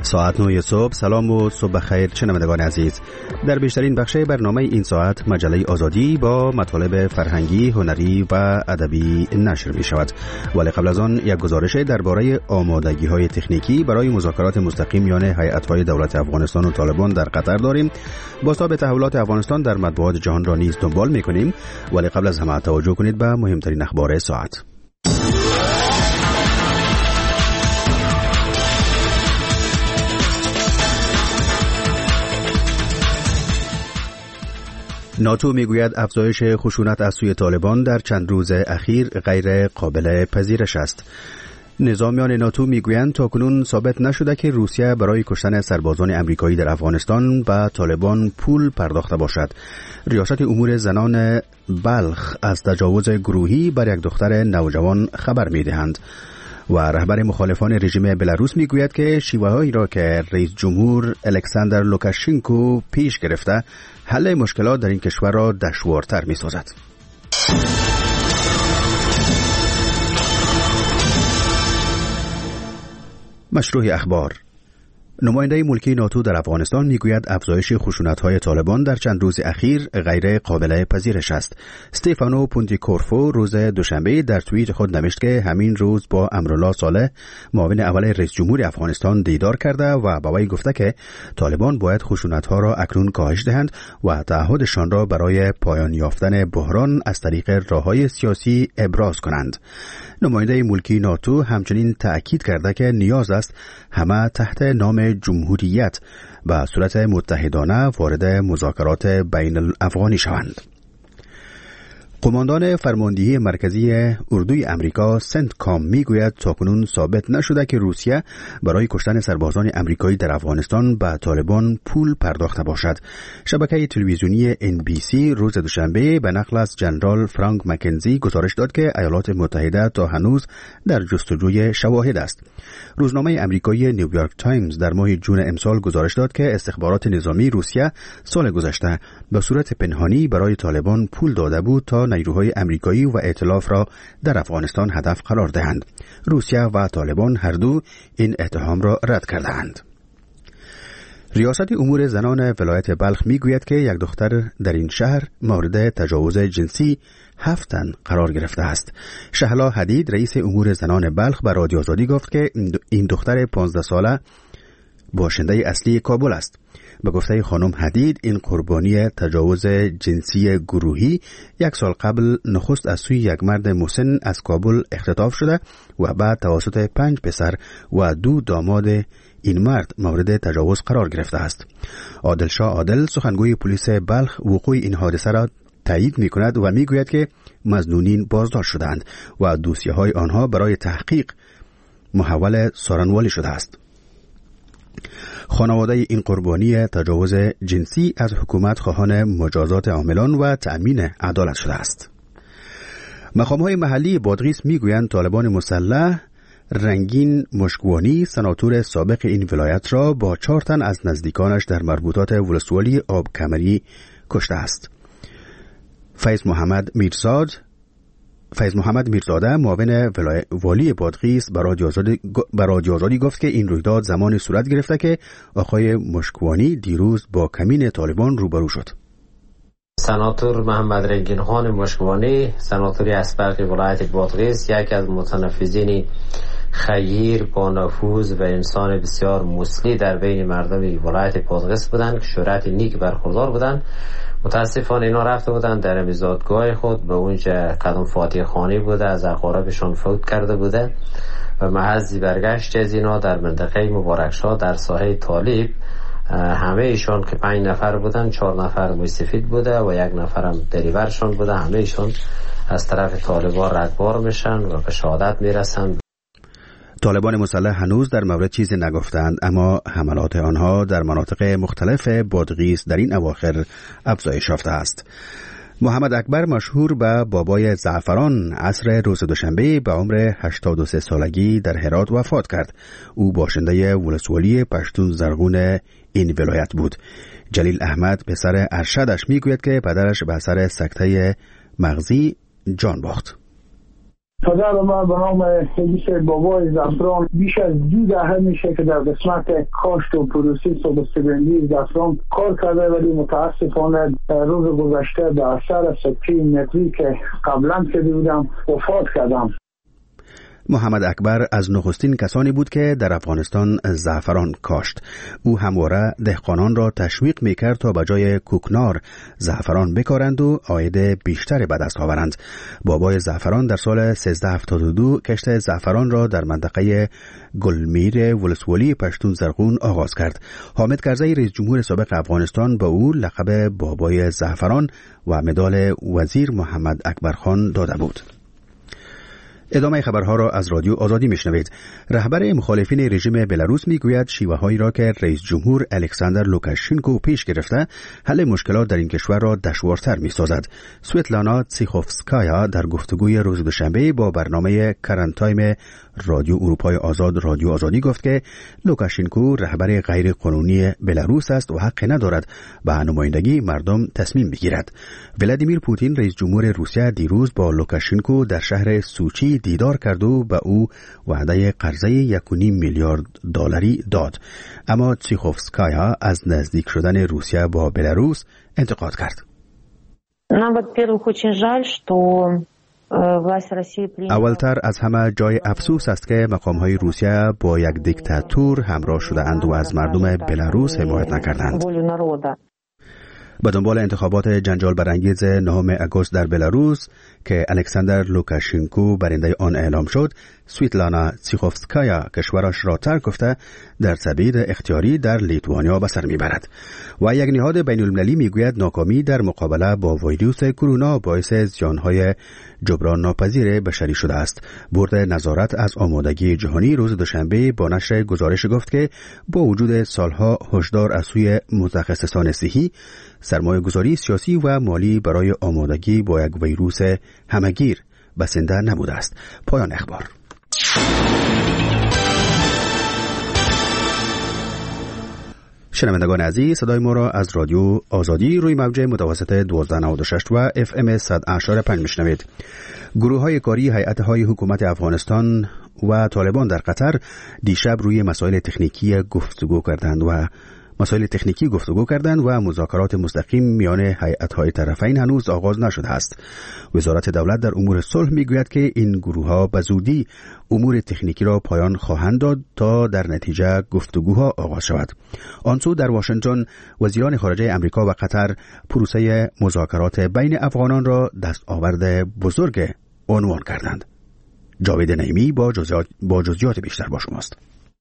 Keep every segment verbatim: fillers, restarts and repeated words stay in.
ساعت نه صبح. سلام و صبح خیر شنوندگان عزیز. در بیشترین بخش برنامه این ساعت مجله آزادی با مطالب فرهنگی، هنری و ادبی نشر می شود. ولی قبل از آن یک گزارش درباره آمادگی های تکنیکی برای مذاکرات مستقیم میان هیئت‌های دولت افغانستان و طالبان در قطر داریم. بازتاب تحولات افغانستان در مطبوعات جهان را نیز دنبال می کنیم. ولی قبل از همه توجه کنید به مهمترین اخبار ساعت. ناتو میگوید افزایش خشونت از سوی طالبان در چند روز اخیر غیر قابل پذیرش است. نظامیان ناتو میگویند تاکنون ثابت نشده که روسیه برای کشتن سربازان امریکایی در افغانستان به طالبان پول پرداخته باشد. ریاست امور زنان بلخ از تجاوز گروهی بر یک دختر نوجوان خبر میدهند. و رهبر مخالفان رژیم بلاروس میگوید که شیوه‌هایی را که رئیس جمهور الکساندر لوکاشنکو پیش گرفته حل مشکلات در این کشور را دشوارتر می‌سازد. مشروع اخبار. نماینده ملکی ناتو در افغانستان میگوید افزایش خشونت‌های طالبان در چند روز اخیر غیر قابل پذیرش است. استفانو پونتیکورفو روز دوشنبه در توییت خود نوشت که همین روز با امرالله صالح معاون اول رئیس جمهور افغانستان دیدار کرده و با وی گفته که طالبان باید خشونت‌ها را اکنون کاهش دهند و تعهدشان را برای پایان یافتن بحران از طریق راه‌های سیاسی ابراز کنند. نماینده ملکی ناتو همچنین تأکید کرده که نیاز است همه تحت نام جمهوریت به صورت متحدانه وارد مذاکرات بین الافغانی شوند. قماندان فرماندهی مرکزی اردوی امریکا سنتکام میگوید تاکنون ثابت نشده که روسیه برای کشتن سربازان امریکایی در افغانستان به طالبان پول پرداخته باشد. شبکه تلویزیونی ان بی سی روز دوشنبه به نقل از جنرال فرانک مکنزی گزارش داد که ایالات متحده تا هنوز در جستجوی شواهد است. روزنامه امریکایی نیویورک تایمز در ماه جون امسال گزارش داد که استخبارات نظامی روسیه سال گذشته به صورت پنهانی برای طالبان پول داده بود تا نیروهای امریکایی و ائتلاف را در افغانستان هدف قرار دهند. روسیه و طالبان هر دو این اتهام را رد کردند. ریاست امور زنان ولایت بلخ میگوید که یک دختر در این شهر مورد تجاوز جنسی هفت تن قرار گرفته است. شهلا حدید رئیس امور زنان بلخ به رادیو آزادی گفت که این دختر پانزده ساله باشنده اصلی کابل است. به گفته خانم حدید این قربانی تجاوز جنسی گروهی یک سال قبل نخست از سوی یک مرد مسن از کابل اختطاف شده و بعد توسط پنج پسر و دو داماد این مرد مورد تجاوز قرار گرفته است. عادلشاه عادل سخنگوی پلیس بلخ وقوع این حادثه را تایید می کند و می گوید که مظنونین بازداشت شدند و دوسیه های آنها برای تحقیق محول سارنوالی شده است. خانواده این قربانی تجاوز جنسی از حکومت خواهان مجازات عاملان و تأمین عدالت شده است. مقام‌های محلی بادغیس میگویند طالبان مسلح رنگین مشکوانی سناتور سابق این ولایت را با چهار تن از نزدیکانش در مربوطات ولسوالی آب کمری کشته است. فیض محمد میرزاد فیض محمد میرزاده معاون والی بادغیس به رادیو آزادی گفت که این رویداد زمانی صورت گرفته که آقای مشکوانی دیروز با کمین طالبان روبرو شد. سناتور محمد رنگین خان مشکوانی سناتوری اسبق ولایت بادغیس یکی از متنفذین خیر با نفوذ و انسان بسیار مسلی در بین مردم ولایت بادغیس بودند که شهرت نیک برخوردار بودند. متاسفانه اینا رفته بودن در میزادگاه خود به اونجا قدم فاتح خانی بوده از اقاربشان فوت کرده بوده و محض برگشت از اینا در منطقه مبارکشاه در ساحه طالب همه ایشان که پنج نفر بودن چهار نفر موسفید بوده و یک نفرم دریورشان بوده همه ایشان از طرف طالبان ردبار میشن و به شهادت میرسن. طالبان مسلح هنوز در مورد چیزی نگفتند اما حملات آنها در مناطق مختلف بادغیس در این اواخر افزایش یافته است. محمد اکبر مشهور به بابای زعفران عصر روز دوشنبه به عمر هشتاد و سه سالگی در هرات وفات کرد. او باشنده ولسوالی پشتون زرغون این ولایت بود. جلیل احمد پسر ارشدش میگوید که پدرش به اثر سکته مغزی جان باخت. پدر ما به نام حدیث بابای زعفران بیش از دو دهه میشه که در قسمت کاشت و پروسس و بسته‌بندی زعفران کار کرده، ولی متاسفانه روز گذشته در اثر سکته مغزی که قبلا شده بودم وفات کردم. محمد اکبر از نخستین کسانی بود که در افغانستان زعفران کاشت. او همواره دهقانان را تشویق میکرد تا به جای کوکنار زعفران بکارند و عاید بیشتری به دست آورند. بابای زعفران در سال سیزده هفتاد و دو کشت زعفران را در منطقه گلمیر ولسوالی پشتون زرغون آغاز کرد. حامد کرزی رئیس جمهور سابق افغانستان به او لقب بابای زعفران و مدال وزیر محمد اکبر خان داده بود. ادامه خبرها را از رادیو آزادی میشنوید. رهبر مخالفین رژیم بلاروس میگوید شیوه‌هایی را که رئیس جمهور الکساندر لوکاشنکو پیش گرفته حل مشکلات در این کشور را دشوارتر میسازد. سویتلانا تسیخوفسکایا در گفتگوی روز دوشنبه با برنامه کرنت تایم رادیو اروپای آزاد رادیو آزادی گفت که لوکاشنکو رهبر غیر قانونی بلاروس است و حق ندارد به نمایندگی مردم تصمیم بگیرد. ولادیمیر پوتین رئیس جمهور روسیه دیروز با لوکاشنکو در شهر سوچی دیدار کرد و به او وعده قرضه یک و نیم میلیارد دلاری داد. اما تسیخوفسکایا از نزدیک شدن روسیه با بلاروس انتقاد کرد. اولتر از همه جای افسوس است که مقام‌های روسیه با یک دیکتاتور همراه شده اند و از مردم بلاروس حمایت نکردند. به دنبال انتخابات جنجال برانگیز نهم آگوست در بلاروس که الکساندر لوکاشنکو برنده آن اعلام شد، سویتلانا تسیخوفسکایا کشورش را ترک گفته در تبعید اختیاری در لیتوانیا به سر میبرد. و یک نهاد بین المللی میگوید ناکامی در مقابله با ویروس کرونا باعث زیانهای جبران ناپذیر بشری شده است. بورد نظارت از آمادگی جهانی روز دوشنبه با نشر گزارش گفت که با وجود سالها هشدار از سوی متخصصان صحی، سرمایه گذاری سیاسی و مالی برای آمادگی با یک ویروس همگیر بسنده نبوده است. پایان اخبار. شنوندگان عزیز، صدای ما را از رادیو آزادی روی موج متوسط دوازده نود و شش و اف ام صد و اشاره پنج میشنوید. گروه های کاری هیئت های حکومت افغانستان و طالبان در قطر دیشب روی مسائل تکنیکی گفتگو کردند و مسائل تکنیکی گفتگو کردند و مذاکرات مستقیم میان هیئت‌های طرفین هنوز آغاز نشده است. وزارت دولت در امور صلح میگوید که این گروه‌ها به زودی امور تکنیکی را پایان خواهند داد تا در نتیجه گفتگوها آغاز شود. آنسو در واشنگتن وزیران خارجه امریکا و قطر پروسه مذاکرات بین افغانان را دستاورد بزرگ عنوان کردند. جاوید نعیمی با جزئیات با جزئیات بیشتر با شماست.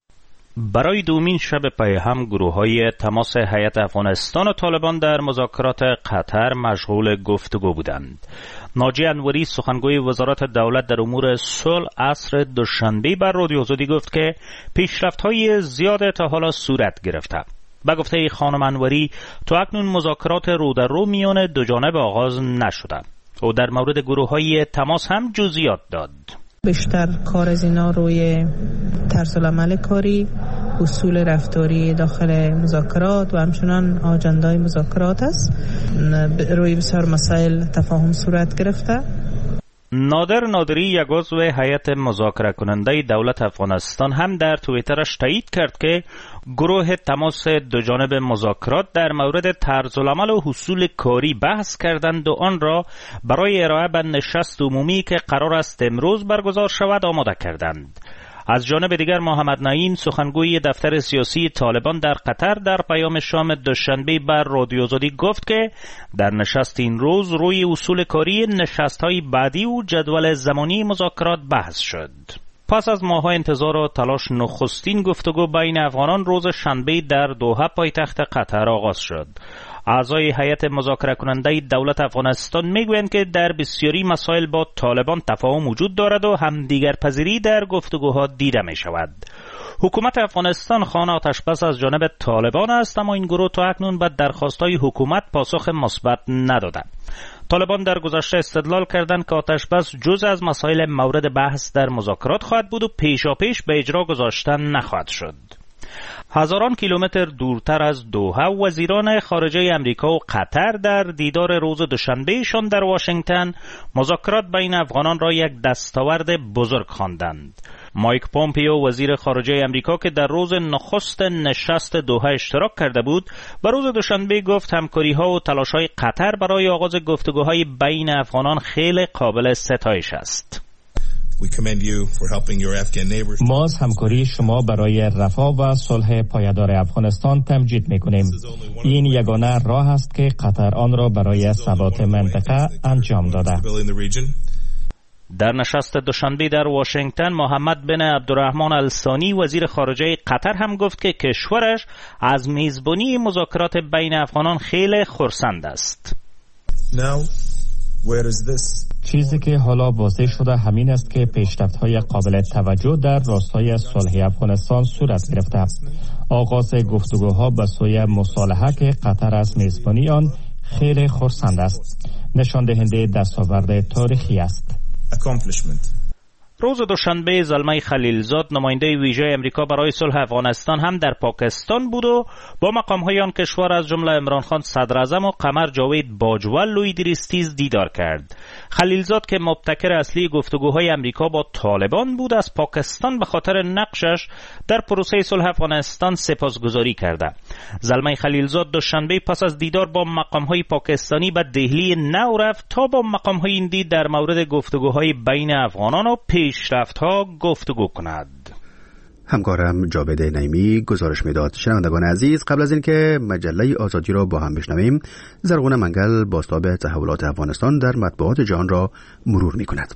برای دومین شب پی هم گروه‌های تماس هیئت افغانستان و طالبان در مذاکرات قطر مشغول گفتگو بودند. ناجی انوری سخنگوی وزارت دولت در امور صلح عصر دوشنبه بر رادیو آزادی گفت که پیشرفت‌های زیاد تا حالا صورت گرفته. به گفته خانم انوری تا اکنون مذاکرات رو در رو میان دو جانب آغاز نشده. او در مورد گروه‌های تماس هم جزئیات داد. بیشتر کار از اینا روی طرز العمل کاری، اصول رفتاری داخل مذاکرات و همچنان آجندای مذاکرات است. روی بسیار مسائل تفاهم صورت گرفته. نادر نادری یک عضو هیئت مذاکره کننده دولت افغانستان هم در توییترش تایید کرد که گروه تماس دو جانب مذاکرات در مورد طرز العمل و اصول کاری بحث کردند و آن را برای ارائه به نشست عمومی که قرار است امروز برگزار شود آماده کردند. از جانب دیگر محمد نعیم سخنگوی دفتر سیاسی طالبان در قطر در پیام شام دوشنبه بر رادیو آزادی گفت که در نشست این روز روی اصول کاری نشست‌های بعدی و جدول زمانی مذاکرات بحث شد. پس از ماه‌ها انتظار و تلاش نخستین گفتگو بین افغانان روز شنبه در دوحه پایتخت قطر آغاز شد. اعضای هیئت مذاکره کننده دولت افغانستان میگویند که در بسیاری مسائل با طالبان تفاهم وجود دارد و همدیگر پذیری در گفتگوها دیده می شود. حکومت افغانستان خانه آتشبس از جانب طالبان است، اما این گروه تا اکنون به درخواست‌های حکومت پاسخ مثبت نداده. طالبان در گذشته استدلال کردند که آتشبس جزء از مسائل مورد بحث در مذاکرات خواهد بود و پیشاپیش به اجرا گذاشتن نخواهد شد. هزاران کیلومتر دورتر از دوحه، وزیران خارجه امریکا و قطر در دیدار روز دوشنبهشان در واشنگتن مذاکرات بین افغانان را یک دستاورد بزرگ خواندند. مایک پومپیو وزیر خارجه امریکا که در روز نخست نشست دوحه اشتراک کرده بود، به روز دوشنبه گفت همکاری‌ها و تلاش‌های قطر برای آغاز گفتگوهای بین افغانان خیلی قابل ستایش است. ما از همکاری شما برای رفاه و صلح پایدار افغانستان تمجید می‌کنیم. این یگانه راه است که قطر آن را برای ثبات منطقه انجام داده. در نشست دوشنبه در واشنگتن، محمد بن عبدالرحمن الثانی وزیر خارجه قطر هم گفت که کشورش از میزبانی مذاکرات بین افغانان خیلی خرسند است. چیزی که حالا واضح شده همین است که پیشرفت‌های قابل توجه در راستای صلح افغانستان صورت گرفته. آغاز گفتگوها به سوی مصالحه که قطر از میزبانی آن خیلی خرسند است، نشان دهنده دستاورد تاریخی است. روز دوشنبه زلمه خلیلزاد نماینده ویژه امریکا برای صلح افغانستان هم در پاکستان بود و با مقام‌های آن کشور از جمله عمران خان صدراعظم و قمر جاوید باجوه لویدریستیز دیدار کرد. خلیلزاد که مبتکر اصلی گفتگوهای امریکا با طالبان بود، از پاکستان به خاطر نقشش در پروسه صلح افغانستان سپاسگزاری کرده. زلمه خلیلزاد دوشنبه پس از دیدار با مقام‌های پاکستانی به دهلی نو رفت تا با مقام‌های هندی در مورد گفتگوهای بین افغانان و پیشرفت‌ها گفتگو کند. همکارم جاوید نعیمی گزارش میداد. شنوندگان عزیز، قبل از اینکه مجله آزادی را با هم بشنویم، زرغون منگل بازتاب تحولات افغانستان در مطبوعات جهان را مرور می‌کند.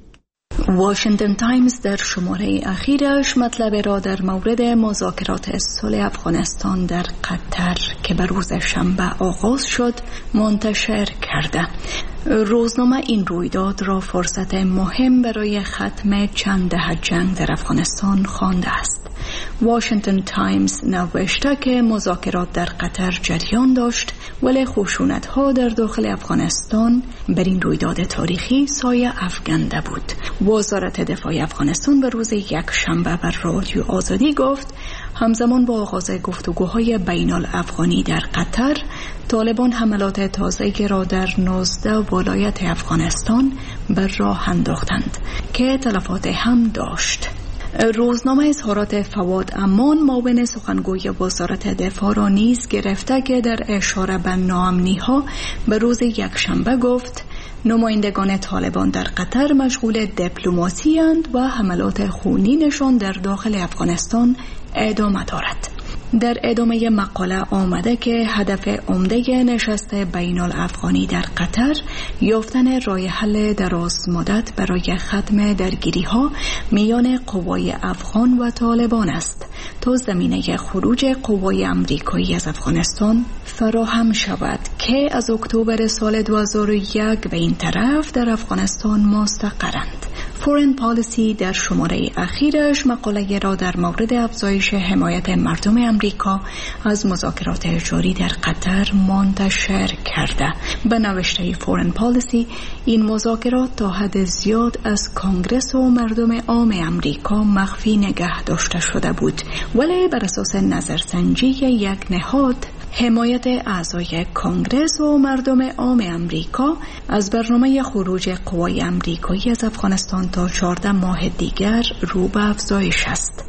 واشنگتن تایمز در شماره اخیرش مطلب را در مورد مذاکرات صلح افغانستان در قطر که به روز شنبه آغاز شد منتشر کرده. روزنامه این رویداد را فرصت مهم برای ختم چند دهه جنگ در افغانستان خوانده است. واشنگتن تایمز نوشته که مذاکرات در قطر جریان داشت، ولی خشونت‌ها در داخل افغانستان بر این رویداد تاریخی سایه افکنده بود. وزارت دفاع افغانستان به روز یک شنبه بر رادیو آزادی گفت همزمان با آغاز گفتگوهای بین الافغانی در قطر، طالبان حملات تازه‌ای را در نوزده ولایت افغانستان بر راه انداختند که تلفات هم داشت. روزنامه اظهارات فواد امان معاون سخنگوی وزارت دفاع را نیز گرفته که در اشاره به ناامنی‌ها به روز یکشنبه گفت نمایندگان طالبان در قطر مشغول دیپلماسی اند و حملات خونینشان در داخل افغانستان ادامه دارد. در ادامه مقاله آمده که هدف عمده نشست بین الافغانی در قطر یافتن راه حل دراز مدت برای ختم درگیری‌ها میان قوای افغان و طالبان است تا زمینه خروج قوای امریکایی از افغانستان فراهم شود که از اکتبر سال دو هزار و یک به این طرف در افغانستان مستقرند. فورن پالیسی در شماره اخیرش مقاله را در مورد افزایش حمایت مردم امریکا از مذاکرات جاری در قطر منتشر کرده. به نوشته فورن پالیسی، این مذاکرات تا حد زیاد از کانگرس و مردم عام امریکا مخفی نگه داشته شده بود، ولی بر اساس نظرسنجی یک نهاد، حمایت اعضای کانگرس و مردم عام امریکا از برنامه خروج قوای امریکایی از افغانستان تا چهارده ماه دیگر رو به افزایش است.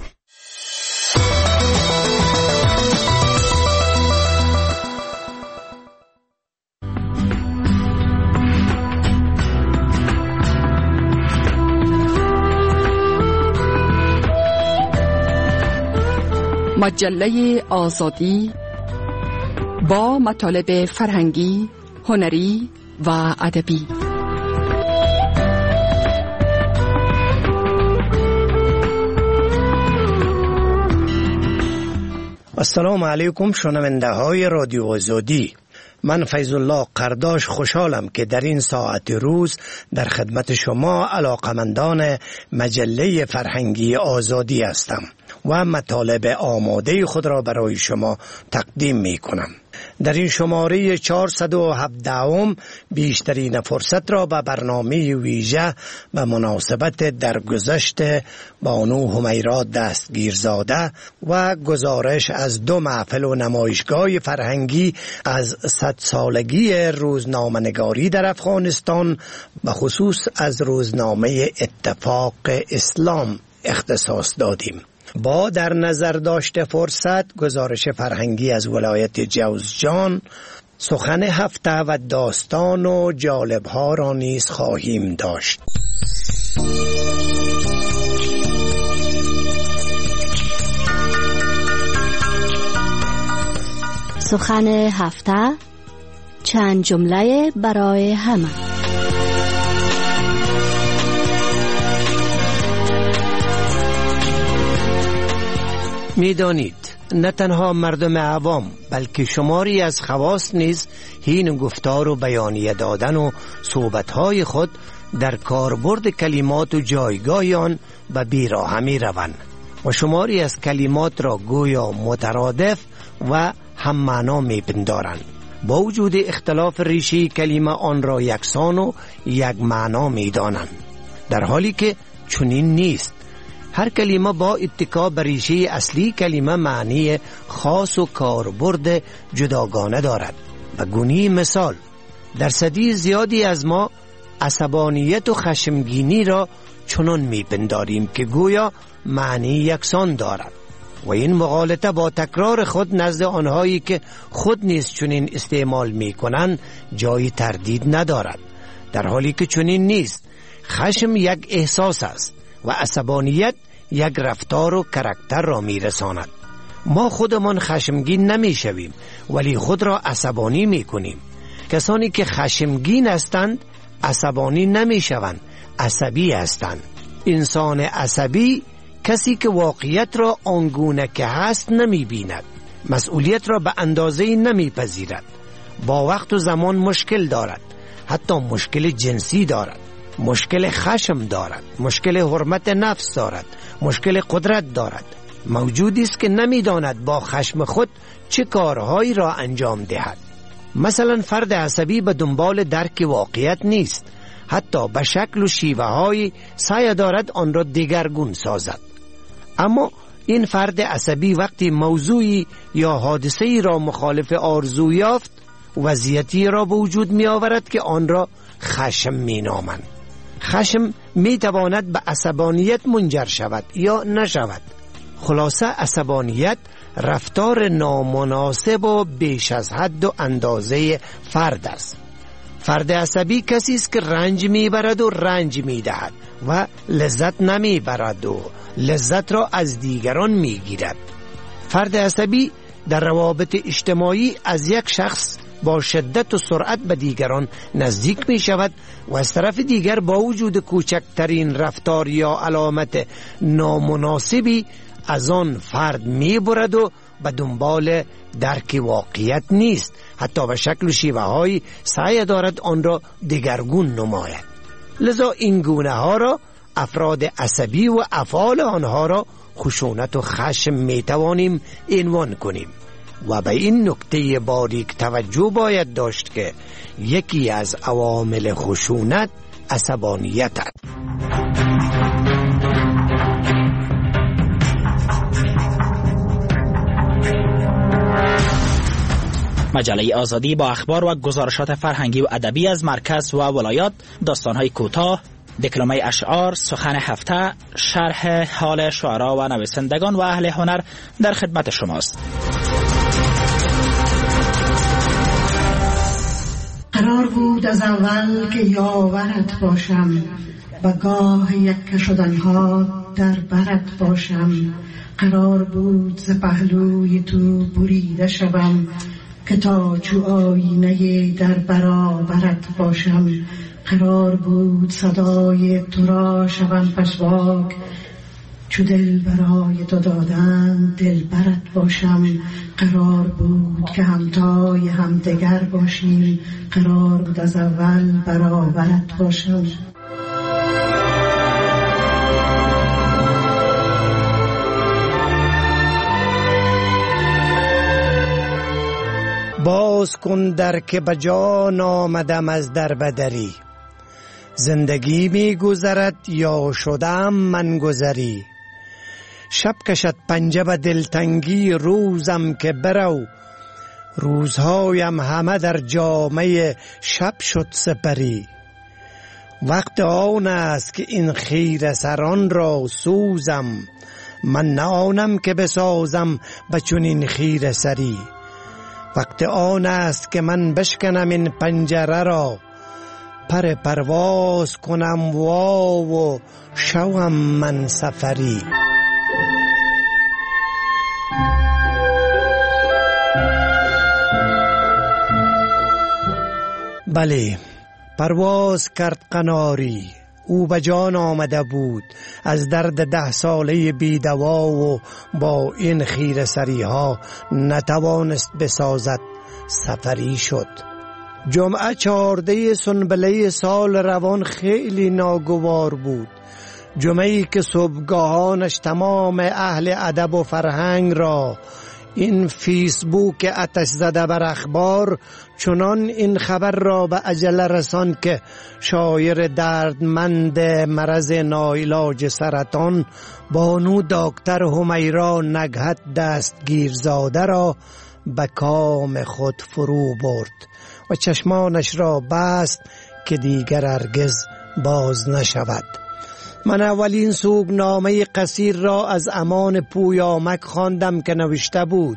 مجله آزادی با مطالب فرهنگی، هنری و ادبی. السلام علیکم شنونده های رادیو آزادی. من فیض الله قرداش خوشحالم که در این ساعت روز در خدمت شما علاقمندان مجله فرهنگی آزادی هستم و مطالب آماده خود را برای شما تقدیم می کنم. در این شماره چهارصد و هفده بیشترین فرصت را به برنامه ویژه به مناسبت درگذشت بانو همیرا دستگیرزاده و گزارش از دو محفل و نمایشگاه فرهنگی از صد سالگی روزنامه‌نگاری در افغانستان و خصوص از روزنامه اتفاق اسلام اختصاص دادیم. با در نظر داشت فرصت گزارش فرهنگی از ولایت جوزجان، سخن هفته و داستان و جالبها را نیز خواهیم داشت. سخن هفته، چند جمله برای همه. میدانید نه تنها مردم عوام بلکه شماری از خواص نیز هین گفتار و بیانیه دادن و صحبتهای خود در کاربرد کلمات و جایگاه آن به بیراهه می روند و شماری از کلمات را گویا مترادف و هم معنا می پندارند. با وجود اختلاف ریشه کلمه آن را یکسان و یک معنا می دانند، در حالی که چنین نیست. هر کلمه با اتکا بر ریشه اصلی کلمه معنی خاص و کاربرد جداگانه دارد. به گونه مثال، درصدی زیادی از ما عصبانیت و خشمگینی را چنان میپنداریم که گویا معنی یکسان دارد و این مغالطه با تکرار خود نزد آنهایی که خود نیز چنین استعمال میکنند جای تردید ندارد، در حالی که چنین نیست. خشم یک احساس است و عصبانیت یک رفتار و کاراکتر را میرساند. ما خودمان خشمگین نمیشویم ولی خود را عصبانی میکنیم. کسانی که خشمگین هستند عصبانی نمیشوند، عصبی هستند. انسان عصبی کسی که واقعیت را آنگونه که هست نمیبیند، مسئولیت را به اندازه نمیپذیرد، با وقت و زمان مشکل دارد، حتی مشکل جنسی دارد، مشکل خشم دارد، مشکل حرمت نفس دارد، مشکل قدرت دارد. موجودی است که نمیداند با خشم خود چه کارهایی را انجام دهد. مثلا فرد عصبی به دنبال درک واقعیت نیست، حتی به شکل و شیوه های سعی دارد آن را دگرگون سازد. اما این فرد عصبی وقتی موضوعی یا حادثه‌ای را مخالف آرزو یافت، وضعیتی را به وجود می آورد که آن را خشم می نامند. خشم می تواند به عصبانیت منجر شود یا نشود. خلاصه عصبانیت رفتار نامناسب و بیش از حد و اندازه فرد است. فرد عصبی کسی است که رنج می برد و رنج می دهد و لذت نمی برد و لذت را از دیگران می گیرد. فرد عصبی در روابط اجتماعی از یک شخص با شدت و سرعت به دیگران نزدیک می شود و از طرف دیگر با وجود کوچکترین رفتار یا علامت نامناسبی از آن فرد می برد و به دنبال درک واقعیت نیست، حتی به شکل و شیوه های سعی دارد آن را دگرگون نماید. لذا این گونه ها را افراد عصبی و افعال آنها را خشونت و خشم می توانیم عنوان کنیم و به این نکته باریک توجه باید داشت که یکی از عوامل خشونت عصبانیت است. مجله آزادی با اخبار و گزارشات فرهنگی و ادبی از مرکز و ولایات، داستان‌های کوتاه، دکلمه اشعار، سخن هفته، شرح حال شعرا و نویسندگان و اهل هنر در خدمت شماست. قرار بود از اول که یاورت باشم، و گاه یک شدنها در برت باشم. قرار بود ز پهلوی تو بریده شوم، که تا چو آینه در برابرت باشم. قرار بود صدای تو را شوم پشواک، چو دل برای تو دادن دل برت باشم. قرار بود که همتای همدگر باشیم، قرار بود از اول برابرت باشم. با باز کن در که بجان آمدم از در بدری. زندگی می گذرد یا شدم من گذری. شب کشد پنجه به دلتنگی روزم که برو. روزهایم همه در جامه شب شد سپری. وقت آن است که این خیره سران را سوزم. من نه آنم که بسازم بچون این خیره سری. وقت آن است که من بشکنم این پنجره را. پر پرواز کنم وا و شوم من سفری. بله، پرواز کرد قناری. او به جان آمده بود از درد ده ساله بی دوا و با این خیره سری ها نتوانست بسازد. سفری شد. جمعه چهارده سنبله سال روان خیلی ناگوار بود. جمعه‌ای که صبحگاهانش تمام اهل ادب و فرهنگ را این فیسبوک آتش زده بر اخبار چنان این خبر را به عجله رسان که شاعر دردمند مرض ناعلاج سرطان بانو دکتر همیرا نگهت دستگیرزاده را به کام خود فرو برد و چشمانش را بست که دیگر هرگز باز نشود. من اولین سوگنامه قصیر را از امان پویامک خواندم که نوشته بود: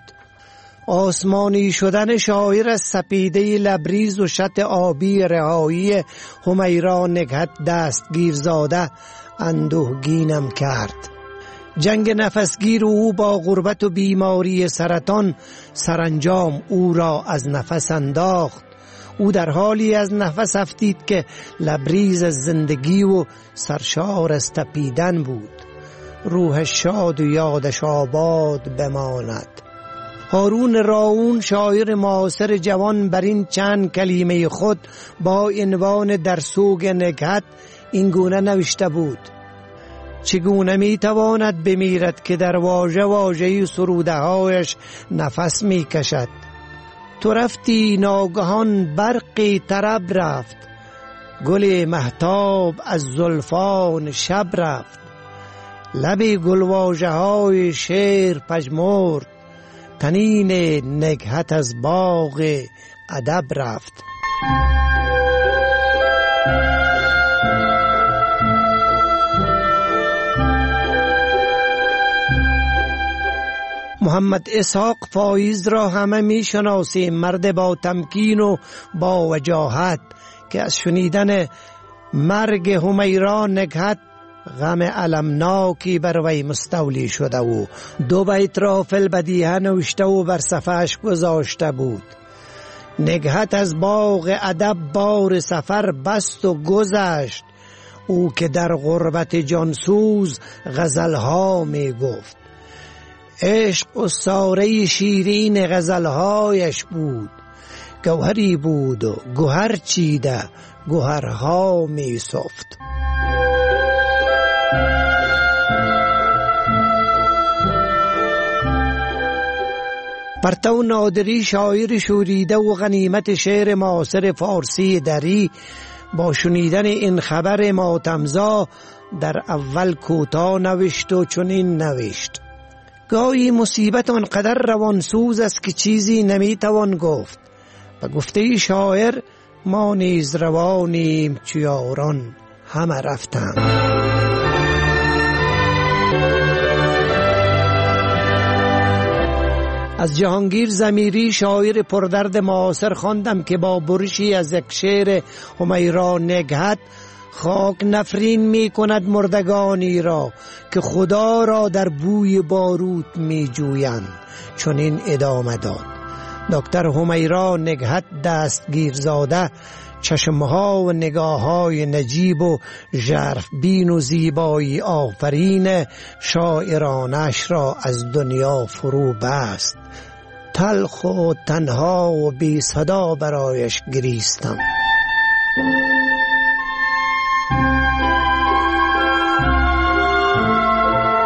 آسمانی شدن شاعر از سپیده لبریز و شط آبی رهایی همیرا نگهت دستگیرزاده اندوهگینم کرد. جنگ نفسگیر او با غربت و بیماری سرطان سرانجام او را از نفس انداخت. او در حالی از نفس افتید که لبریز از زندگی و سرشار از تپیدن بود. روح شاد و یادش آباد بماند. هارون راون شاعر معاصر جوان بر این چند کلمه خود با عنوان در سوگ نگهت این گونه نوشته بود: چگونه می تواند بمیرد که در واژه واژه سروده هایش نفس می کشد. تو رفتی ناگهان برقی طرب رفت، گل مهتاب از زلفان شب رفت. لب گلواژه های شعر پژمرد، تنین نگهت از باغ ادب رفت. محمد اسحاق فایز را همه می شناسیم. مرد با تمکین و با وجاهت که از شنیدن مرگ همیرا نگهت غم المناکی بر وی مستولی شده و دو بیت را فی البدیهه نوشته و بر صفحه‌اش گذاشته بود: نگهت از باغ ادب بار سفر بست و گذشت، او که در غربت جانسوز غزلها می گفت. عشق استاره شیرین غزلهایش بود، گوهری بود و گوهر چیده گوهرها می سفت. پرتو نادری شاعر شوریده و غنیمت شعر معاصر فارسی دری با شنیدن این خبر ماتمزا در اول کوتاه نوشت و چنین نوشت: گاهی مصیبت آنقدر روانسوز است که چیزی نمیتوان گفت. و گفته شاعر ما نیز روانیم چو یاران همه رفتند. از جهانگیر ضمیری شاعر پردرد معاصر خواندم که با برشی از یک شعر همیرا نگهت خاک نفرین می کند مردگانی را که خدا را در بوی باروت می جویند. چون این ادامه داد: دکتر همیرا نگهت دستگیرزاده چشمها و نگاههای نجیب و ژرف بین و زیبایی آفرین شاعرانش را از دنیا فرو بست. تلخ و تنها و بی صدا برایش گریستم.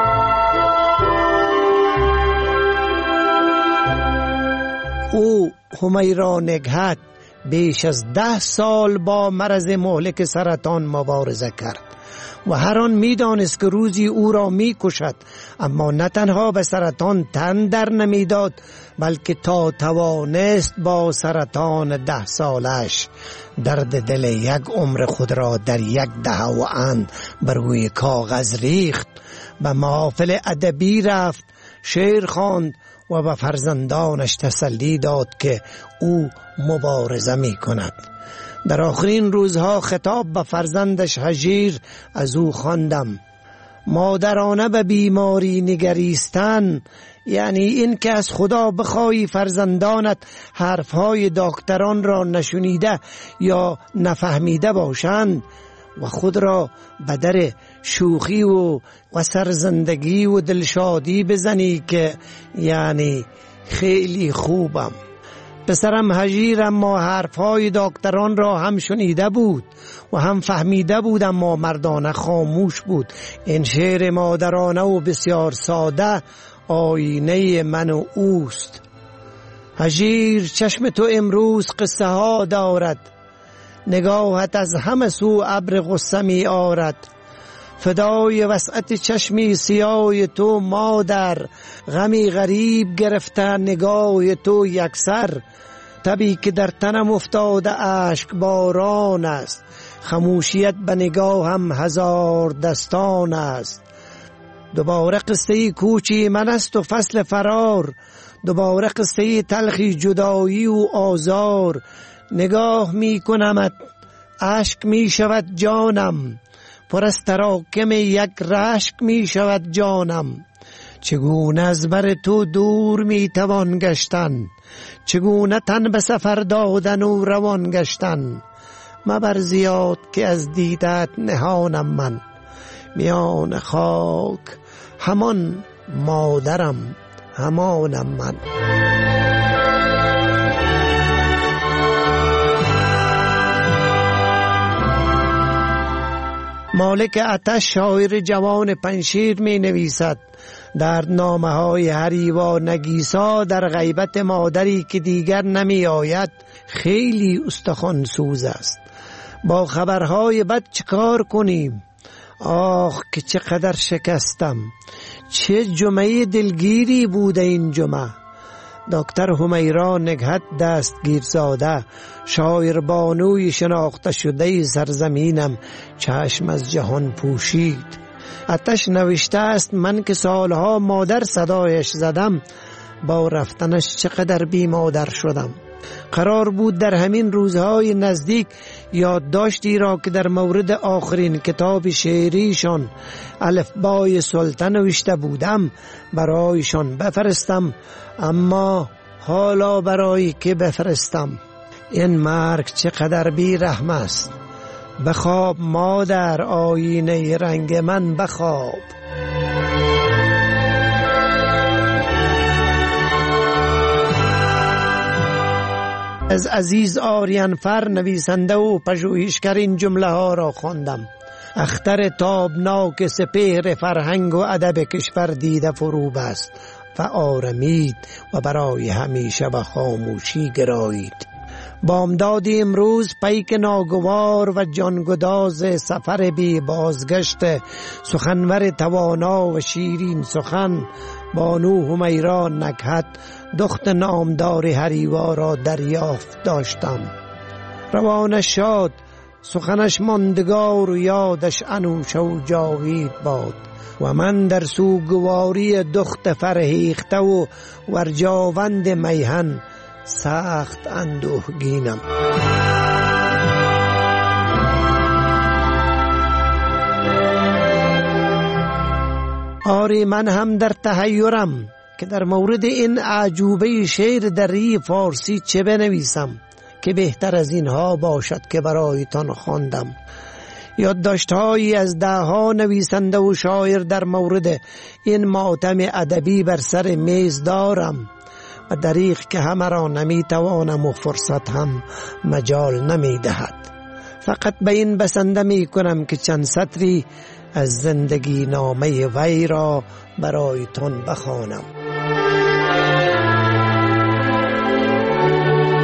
او همیرا نگهت بیش از ده سال با مرض مهلک سرطان مبارزه کرد و هر آن می دانست که روزی او را می کشد، اما نه تنها به سرطان تن در نمی داد بلکه تا توانست با سرطان ده سالش درد دل یک عمر خود را در یک دهه و اند بر روی کاغذ ریخت. به محافل ادبی رفت، شعر خواند و به فرزندانش تسلی داد که او مبارزه می کند. در آخرین روزها خطاب به فرزندش هجیر از او خواندم: مادرانه به بیماری نگریستن یعنی این که از خدا بخواهی فرزندانت حرفهای دکتران را نشنیده یا نفهمیده باشند و خود را به در شوخی و و سرزندگی و دلشادی بزنی که یعنی خیلی خوبم. پسرم هجیر اما حرفهای دکتران را هم شنیده بود و هم فهمیده بود، اما مردانه خاموش بود. این شعر مادرانه و بسیار ساده آینه من و اوست. هجیر چشم تو امروز قصه ها دارد، نگاهت از همه سو ابر غصه می آرد. فدای وسعت چشمی سیاه تو مادر، غمی غریب گرفته نگاه تو یکسر. تبی که در تنم افتاده اشک باران است، خموشیت به نگاه هم هزار دستان است. دوباره قصه کوچی من است و فصل فرار، دوباره قصه تلخی جدایی و آزار. نگاه می کنمت اشک می شود جانم، پر از تراکم یک رشک می شود جانم. چگونه از بر تو دور می توان گشتن، چگونه تن به سفر دادن و روان گشتن. مبر زیاد که از دیدت نهانم من، میان خاک همان مادرم همانم من. مالک آتش شاعر جوان پنشیر می نویسد در نامه های هریوا نگیسا در غیبت مادری که دیگر نمی آید خیلی استخوان سوز است. با خبرهای بد چکار کنیم؟ آخ که چقدر شکستم، چه جمعه دلگیری بوده این جمعه. دکتر همیرا نگهت دستگیرزاده، شاعر بانوی شناخته شده سرزمینم، چشم از جهان پوشید. آتش نوشته است من که سالها مادر صدایش زدم، با رفتنش چقدر بی مادر شدم. قرار بود در همین روزهای نزدیک یادداشتی را که در مورد آخرین کتاب شعریشان الفبای سلطان نوشته بودم برایشان بفرستم، اما حالا برای که بفرستم؟ این مرگ چقدر بی رحم است. بخواب مادر آینه رنگ من بخواب. از عزیز آریانفر نویسنده و پژوهشگر این جمله ها را خواندم: اختر تابناک سپهر فرهنگ و ادب کشور دیده فرو بست و آرمید و برای همیشه به خاموشی گرایید. بامداد امروز پیک ناگوار و جانگداز سفر بی بازگشت سخنور توانا و شیرین سخن بانو همیرا نکهت دخت نامدار هریوا را دریافت داشتم. روانش شاد، سخنش ماندگار و یادش انوشه و جاوید باد و من در سوگواری دخت فرهیخته و ورجاوند میهن سخت اندوهگینم. آری من هم در تحیرم که در مورد این عجوبه شعر دری فارسی چه بنویسم که بهتر از اینها باشد که برایتان خواندم. یادداشت‌هایی از ده ها نویسنده و شاعر در مورد این ماتم ادبی بر سر میز دارم و دریغ که همه را نمی توانم و فرصت هم مجال نمی دهد. فقط به این بسنده می کنم که چند سطری از زندگی نامه وی را برایتان بخوانم.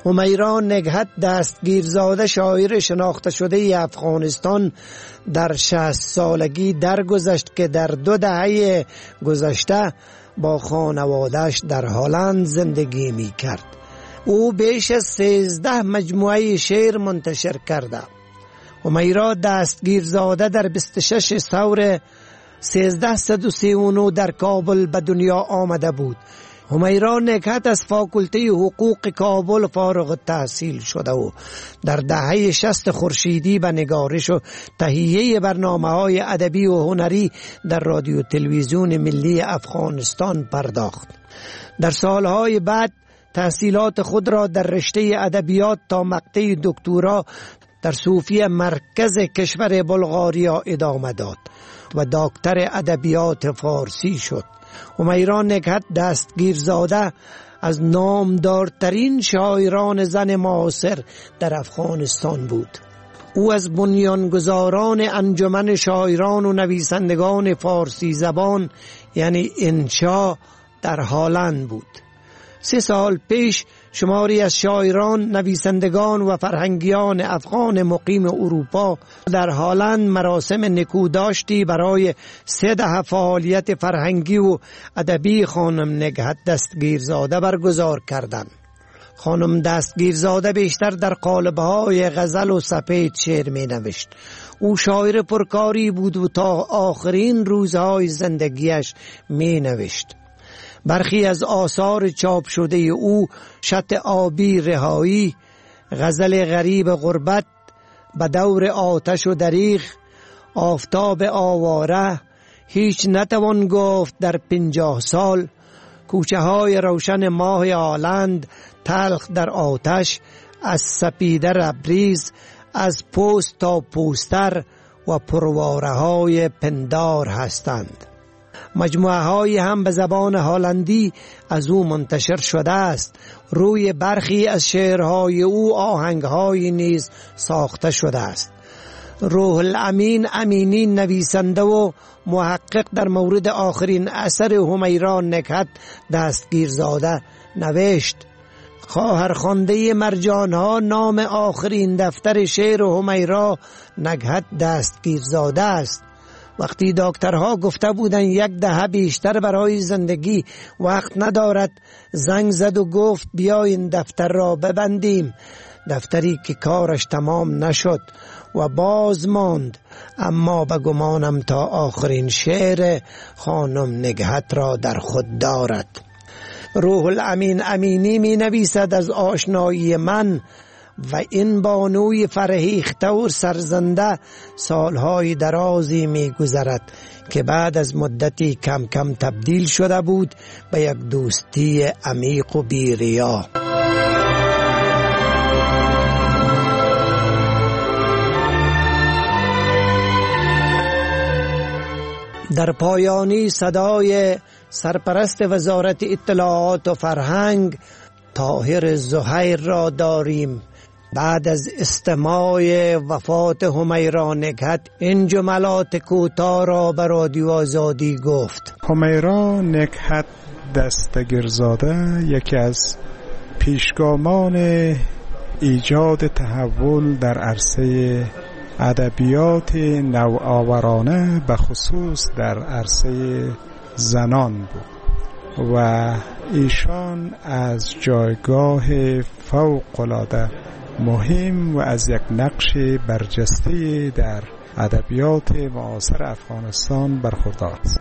همیرا نگهت دستگیرزاده شاعر شناخته شده افغانستان در شصت سالگی درگذشت که در دو دهه گذشته با خانواده‌اش در هلند زندگی می کرد. او بیش از سیزده مجموعه شعر منتشر کرده. همیرا دستگیرزاده در بیست و شش ثور سیزده صد و سی و نه در کابل به دنیا آمده بود. همیرا نکهت از فاکولته حقوق کابل فارغ التحصیل شده و در دهه شصت خورشیدی به نگارش و تهیه برنامه‌های ادبی و هنری در رادیو تلویزیون ملی افغانستان پرداخت. در سالهای بعد تحصیلات خود را در رشته ادبیات تا مقطع دکترا در صوفیه مرکز کشور بلغاریا ادامه داد و دکتر ادبیات فارسی شد. همیرا نکهت دستگیرزاده از نامدارترین شاعران زن معاصر در افغانستان بود. او از بنیانگذاران انجمن شاعران و نویسندگان فارسی زبان یعنی انشا در هلند بود. سه سال پیش شماری از شاعران، نویسندگان و فرهنگیان افغان مقیم اروپا در هلند مراسم نکوداشتی برای سه دهه فعالیت فرهنگی و ادبی خانم نگهت دستگیرزاده برگزار کردند. خانم دستگیرزاده بیشتر در قالب‌های غزل و سپید شعر می نوشت. او شاعر پرکاری بود و تا آخرین روزهای زندگیش می نوشت. برخی از آثار چاپ شده او شط آبی رهایی، غزل غریب غربت، به دور آتش و دریغ، آفتاب آواره، هیچ نتوان گفت در پنجاه سال، کوچه های روشن ماه آلند، تلخ در آتش، از سپیده ربریز، از پوست تا پوستر و پرواره های پندار هستند. مجموعه های هم به زبان هلندی از او منتشر شده است. روی برخی از شعرهای او آهنگهای نیز ساخته شده است. روح الامین امینی نویسنده و محقق در مورد آخرین اثر همیرا نکهت دستگیرزاده نوشت: خواهرخوانده مرجانها نام آخرین دفتر شعر همیرا نکهت دستگیرزاده است. وقتی دکترها گفته بودند یک دهه بیشتر برای زندگی وقت ندارد، زنگ زد و گفت بیاین دفتر را ببندیم. دفتری که کارش تمام نشد و باز ماند، اما به گمانم تا آخرین شعر خانم نگهت را در خود دارد. روح الامین امینی می نویسد: از آشنایی من و این بانوی فرهیخته و سرزنده سالهای درازی می گذرد که بعد از مدتی کم کم تبدیل شده بود به یک دوستی عمیق و بی‌ریا. در پایانی صدای سرپرست وزارت اطلاعات و فرهنگ طاهر زهیر را داریم. بعد از استماع وفات همیرا نکهت این جملات کوتاه را به رادیو آزادی گفت: همیرا نکهت دستگیرزاده یکی از پیشگامان ایجاد تحول در عرصه ادبیات نوآورانه به خصوص در عرصه زنان بود و ایشان از جایگاه فوق‌العاده مهم و از یک نقش برجسته در ادبیات معاصر افغانستان برخوردار است.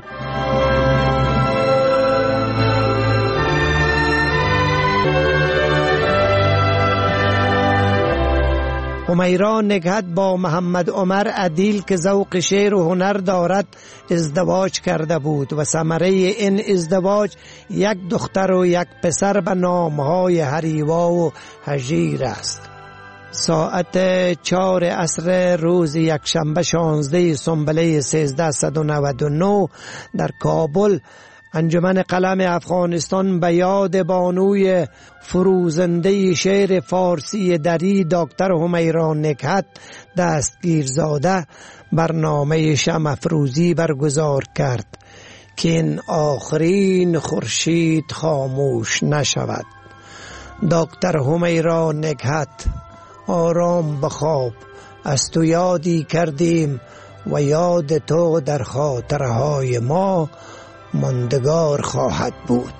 همیرا نکهت با محمد عمر عدیل که ذوق شعر و هنر دارد ازدواج کرده بود و ثمره این ازدواج یک دختر و یک پسر به نامهای هریوا و هجیر است. ساعت چهار عصر روز یکشنبه شانزده سنبله سیزده صد و نود و نه در کابل انجمن قلم افغانستان به یاد بانوی فروزنده شعر فارسی دری دکتر همیرا نکهت دستگیرزاده برنامه شمع افروزی برگزار کرد که این آخرین خورشید خاموش نشود. دکتر همیرا نکهت آرام بخواب، از تو یادی کردیم و یاد تو در خاطرهای ما ماندگار خواهد بود.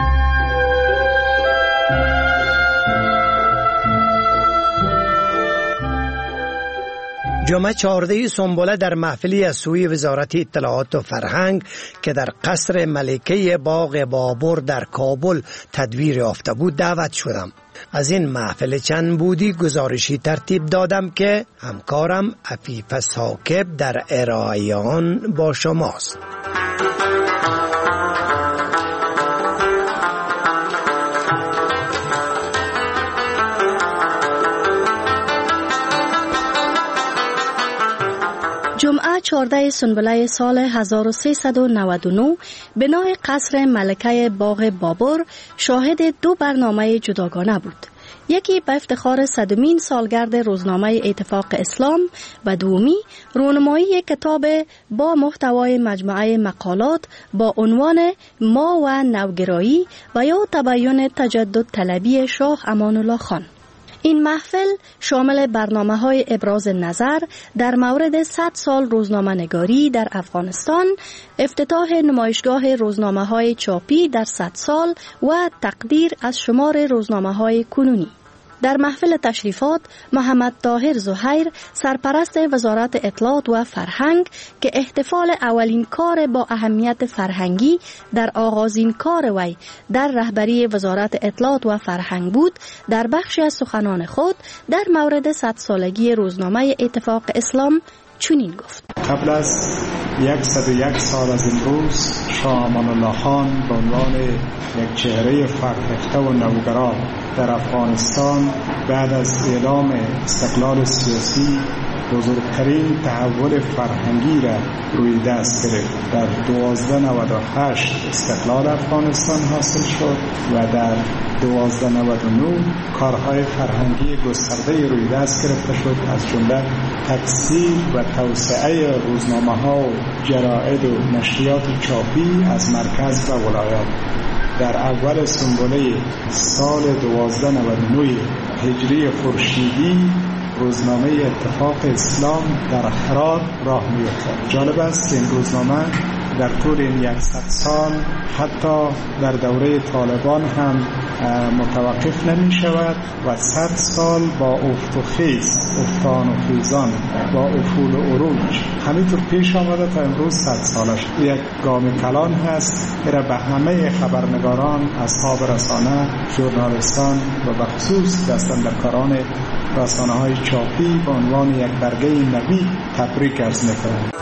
جمعه چهارده سنبله در محفلی از سوی وزارت اطلاعات و فرهنگ که در قصر ملکه باغ بابر در کابل تدبیر یافته بود دعوت شدم. از این محفل چند بودی گزارشی ترتیب دادم که همکارم عفیف ثاقب در ارائه آن با شماست. جمعه چهارده سنبله سال هزار و سیصد و نود و نه بنای قصر ملکه باغ بابر شاهد دو برنامه جداگانه بود. یکی به افتخار صدمین سالگرد روزنامه اتفاق اسلام و دومی رونمایی کتاب با محتوای مجموعه مقالات با عنوان ما و نوگرایی و یا تبیین تجدد طلبی شاه امان الله خان. این محفل شامل برنامه‌های ابراز نظر در مورد صد سال روزنامه نگاری در افغانستان، افتتاح نمایشگاه روزنامه‌های چاپی در صد سال و تقدیر از شمار روزنامه‌های کنونی. در محفل تشریفات محمد طاهر زهیر سرپرست وزارت اطلاعات و فرهنگ که احتفال اولین کار با اهمیت فرهنگی در آغازین کار وی در رهبری وزارت اطلاعات و فرهنگ بود، در بخشی از سخنان خود در مورد صد سالگی روزنامه اتفاق اسلام چنین گفت: قبل از صد و یک سال از امروز شاه امان الله خان به عنوان یک چهره فرهیخته و نوگرا در افغانستان بعد از اعلام استقلال سیاسی بزرگترین تحول فرهنگی را روی دست گرفت. در دوازده نود و هشت استقلال افغانستان حاصل شد و در دوازده نود و نه کارهای فرهنگی گسترده روی دست گرفته شد، از جمله تکثیر و توسعه روزنامه‌ها و جراید و نشریات چاپی از مرکز و ولایات. در اول سنبله سال دوازده نود و نه هجری خورشیدی روزنامه اتفاق اسلام در هرات راه می‌افتد. جالب است که این روزنامه در طول این صد سال حتی در دوره طالبان هم متوقف نمی شود و صد سال با افت و خیز، افتان و خیزان، با افول و عروج همینطور پیش آمده تا امروز صد سالش. یک گام کلان هست که به همه خبرنگاران، اصحاب رسانه، ژورنالیستان و به خصوص دستاندرکاران رسانه‌های چاپی به عنوان یک برگه نوی تبریک عرض می‌کنم.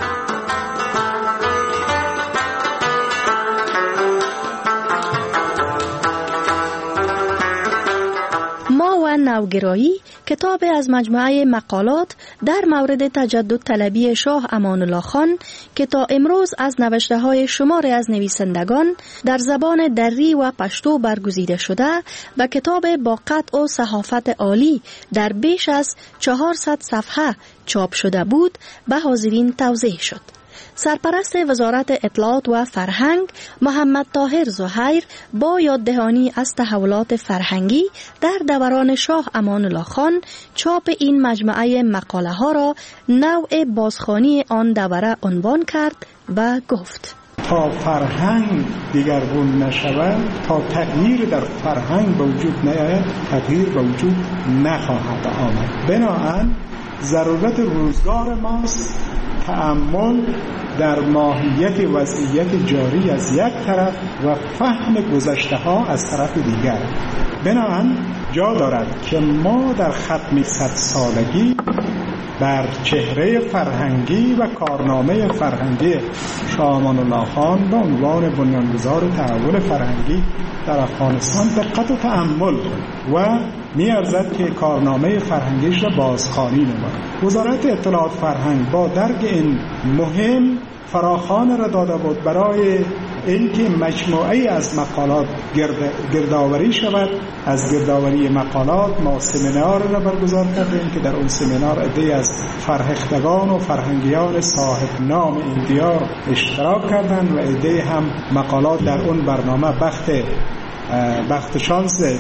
نوگرایی کتاب از مجموعه مقالات در مورد تجدد طلبی شاه امان الله خان که تا امروز از نوشته های شماری از نویسندگان در زبان دری و پشتو برگزیده شده و کتاب با قطع و صحافت عالی در بیش از چهارصد صفحه چاپ شده بود به حاضرین توضیح شد. سرپرست وزارت اطلاعات و فرهنگ محمد طاهر زهیر با یاددهانی از تحولات فرهنگی در دوران شاه امان الله خان چاپ این مجموعه مقاله ها را نوع بازخوانی آن دوره عنوان کرد و گفت: تا فرهنگ دیگرگون نشود، تا تغییر در فرهنگ به وجود نیاید، تغییر به وجود نخواهد آمد. بنابراین ضرورت روزگار ماست تأمل در ماهیت وضعیت جاری از یک طرف و فهم گذشته ها از طرف دیگر. بنابراین جا دارد که ما در ختم صد سالگی بر چهره فرهنگی و کارنامه فرهنگی شاه امان الله خان به عنوان بنیانگذار تحول فرهنگی در افغانستان دقت و تأمل و می ارزد که کارنامه فرهنگیش را بازخوانی نماید. وزارت اطلاعات فرهنگ با درک این مهم فراخوان را داده بود برای اینکه مجموعه از مقالات گرد، گردآوری شود. از گردآوری مقالات ما سمینار را برگزار کردیم که در اون سمینار عده‌ای از فرهیختگان و فرهنگیان صاحب نام این دیار اشتراک کردند و عده‌ای هم مقالات در اون برنامه بخت بخت شانس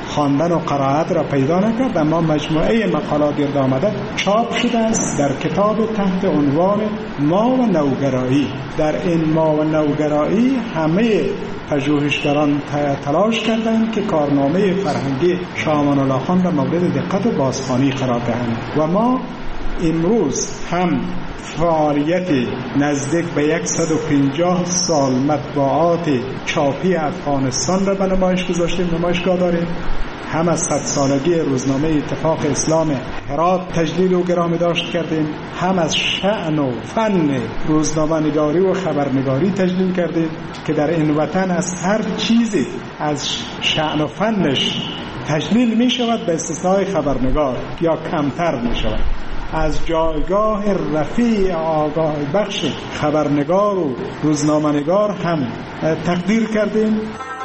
خواندن و قرائت را پیدا نکرد، اما مجموعه مقالات گرد آمده چاپ شده است در کتاب تحت عنوان ما و نوگرایی. در این ما و نوگرایی همه پژوهشگران تلاش کردند که کارنامه فرهنگی شاه امان الله خان را مورد دقت و بازخوانی قرار دهند و ما امروز هم فعالیت نزدیک به صد و پنجاه سال مطبوعات چاپی افغانستان را به نمایش گذاشتیم، نمایشگاه داریم. هم از صد سالگی روزنامه اتفاق اسلام هرات تجلیل و گرامی داشت کردیم، هم از شأن و فن روزنامه نگاری و خبرنگاری تجلیل کردیم که در این وطن از هر چیزی از شأن و فنش تجلیل می شود به استثنای خبرنگار یا کمتر می شود. از جایگاه رفیع آگاه بخش خبرنگار و روزنامه نگار هم تقدیر کردیم.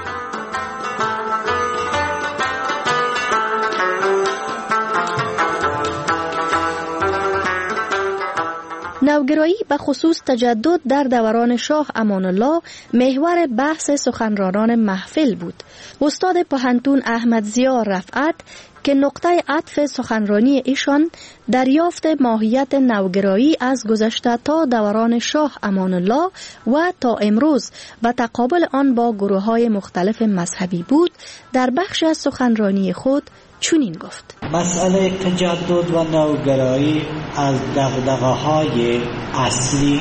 نوگرایی به خصوص تجدد در دوران شاه امان الله محور بحث سخنرانان محفل بود. استاد پوهنتون احمد ضیا رفعت که نقطه عطف سخنرانی ایشان دریافت ماهیت نوگرایی از گذشته تا دوران شاه امان الله و تا امروز و تقابل آن با گروه‌های مختلف مذهبی بود، در بخش از سخنرانی خود چنین گفت: مسئله تجدد و نوگرایی از دغدغه‌های اصلی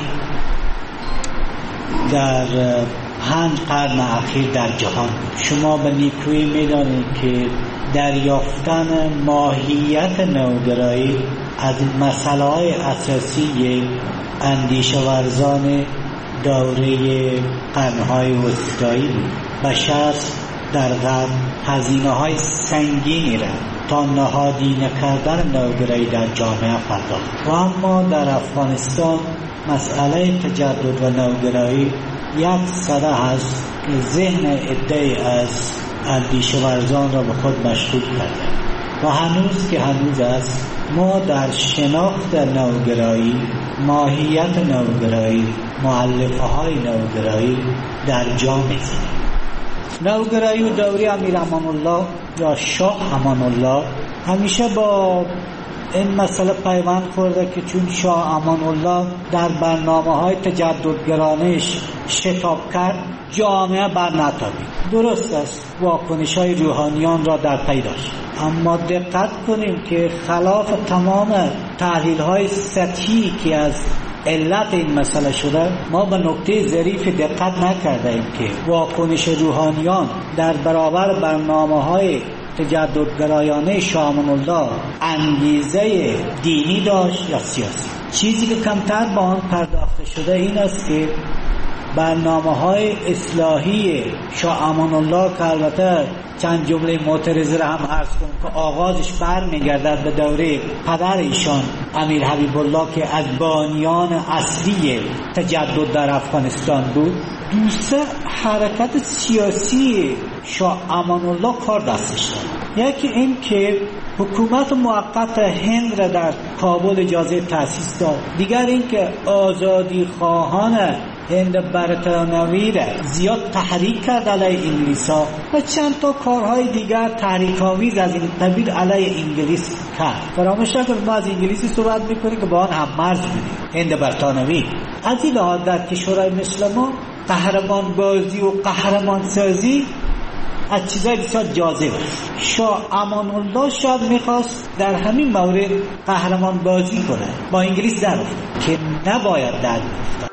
در پنج قرن اخیر در جهان. شما به نیکویی می‌دانید که دریافتن ماهیت نوگرایی از مسائل اساسی اندیشه ورزان دوره قرن‌های وسطایی بود. بشر در غرب هزینه‌های سنگینی را تا نهادینه کردن نوگرایی در جامعه پرداخت و اما در افغانستان مسئله تجدد و نوگرایی یک صده است که ذهن عده‌ای از اندیشه ورزان را به خود مشغول کرده و هنوز که هنوز است ما در شناخت نوگرایی، ماهیت نوگرایی، مؤلفه های نوگرایی در جا می‌زنیم. نوگرایی و دوره امیر امان الله یا شاه امان الله همیشه با این مسئله پیوند خورده که چون شاه امان الله در برنامه‌های تجددگرانش شتاب کرد، جامعه برنتابید. درست است واکنش‌های روحانیان را در پی داشت، اما دقت کنیم که خلاف تمام تحلیل‌های سطحی که از علت این مسئله شده، ما به نکته ظریف دقت نکرده ایم که واکنش روحانیان در برابر برنامه‌های تجددگرایانه شاه امان الله انگیزه دینی داشت یا سیاسی. چیزی که کمتر با آن پرداخته شده این است که برنامه‌های اصلاحی شاه امان الله که البته چند جمله معترضه را هم عرض کنم که آغازش برمیگردد به دوره پدر ایشان امیر حبیب الله که از بانیان اصلی تجدد در افغانستان بود. دوسته حرکت سیاسی شاه امان الله کار دستش داد. یکی این که حکومت موقت هند را در کابل اجازه تأسیس داد، دیگر این که آزادی خواهان هند برطانوی را زیاد تحریک کرد علیه انگلیس‌ها و چند تا کارهای دیگر تحریک‌آمیز از این قبیل علیه انگلیس کرد. فراموش نکنید ما از انگلیسی صحبت می‌کنیم که با آن هم مرز بودیم، هند برطانوی. از این لحاظ در کشورهای مثل ما قهرمان بازی و قهرمان سازی از چیزای بسیار جاذب است. شاه امان الله شاید میخواست در همین مورد قهرمان بازی کنه، با انگلیس در افتاد که نباید در افتاد.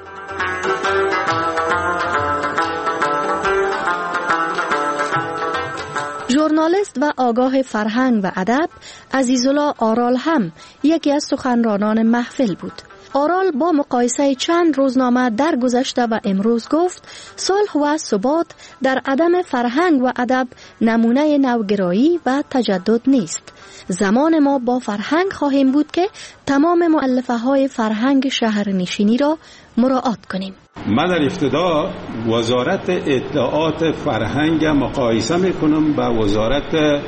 ژورنالیست و آگاه فرهنگ و ادب عزیزالله آرال هم یکی از سخنرانان محفل بود. آرال با مقایسه چند روزنامه در گذشته و امروز گفت صلح و ثبات در عدم فرهنگ و ادب نمونه نوگرایی و تجدد نیست. زمان ما با فرهنگ خواهیم بود که تمام مؤلفه های فرهنگ شهرنشینی را مراعات کنیم. من در ابتدا وزارت اطلاعات فرهنگ مقایسه میکنم با وزارت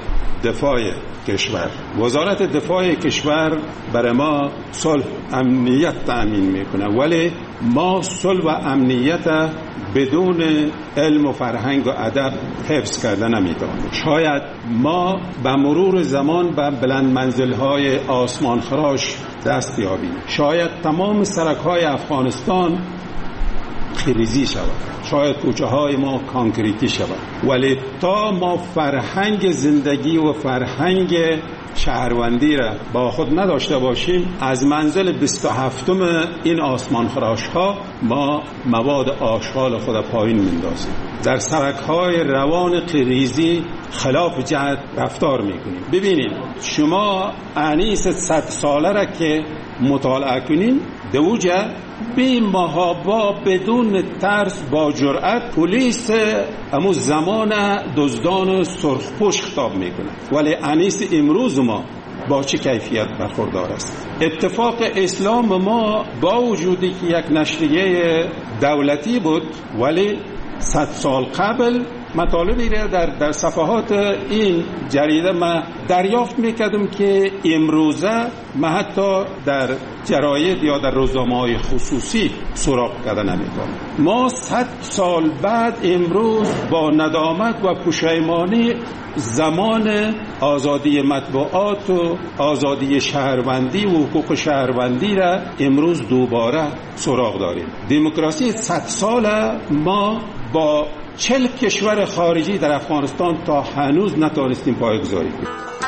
دفاع کشور. وزارت دفاع کشور برای ما صلح امنیت تأمین میکنه، ولی ما صلح و امنیت بدون علم و فرهنگ و ادب حفظ کرده نمیتوانیم. شاید ما به مرور زمان به بلند منزل‌های آسمان خراش دست یابیم. شاید تمام سرک‌های افغانستان خریزی شود، شاید کوچه های ما کانکریتی شود، ولی تا ما فرهنگ زندگی و فرهنگ شهروندی را با خود نداشته باشیم، از منزل بیست و هفتم این آسمان خراش ها ما مواد آشغال خود پایین میندازیم. در سرک های روان قریزی خلاف جهت رفتار میکنیم. ببینید شما انیس صد ساله را که مطالعه کنین، دوجه بی محابا بدون ترس با جرأت پلیس امو زمان دزدان سرخپوش خطاب میکنه، ولی انیس امروز ما با چه کیفیت برخوردار است؟ اتفاق اسلام ما با وجودی که یک نشریه دولتی بود، ولی صد سال قبل مطالبی را در, در صفحات این جریده ما دریافت میکردم که امروزه ما حتی در جراید یا در روزنامه‌های خصوصی سراغ کرده نمیکنم. ما صد سال بعد امروز با ندامت و پشیمانی زمان آزادی مطبوعات و آزادی شهروندی و حقوق شهروندی را امروز دوباره سراغ داریم. دموکراسی صد ساله ما با چل کشور خارجی در افغانستان تا هنوز نتوانستیم پایه‌گذاری کنیم.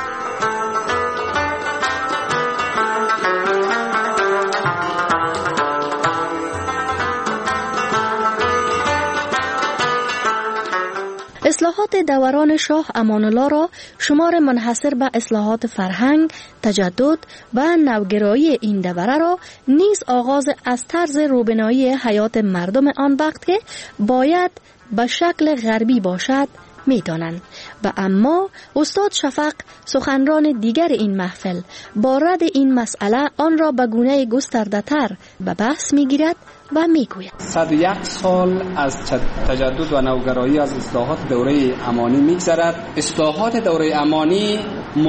اصلاحات دوران شاه امان الله را شمار منحصر به اصلاحات فرهنگ، تجدد و نوگرایی این دوره را نیز آغاز از طرز روبنایی حیات مردم آن وقت که باید به شکل غربی باشد می دانند. و اما استاد شفق سخنران دیگر این محفل با رد این مسئله آن را به گونه گسترده تر به بحث می گیرد و می گوید صد و یک سال از تجدد و نوگرایی از اصلاحات دوره امانی می گذرد. اصلاحات دوره امانی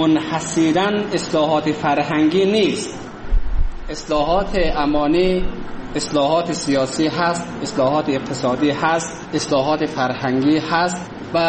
منحصراً اصلاحات فرهنگی نیست. اصلاحات امانی اصلاحات سیاسی هست، اصلاحات اقتصادی هست، اصلاحات فرهنگی هست و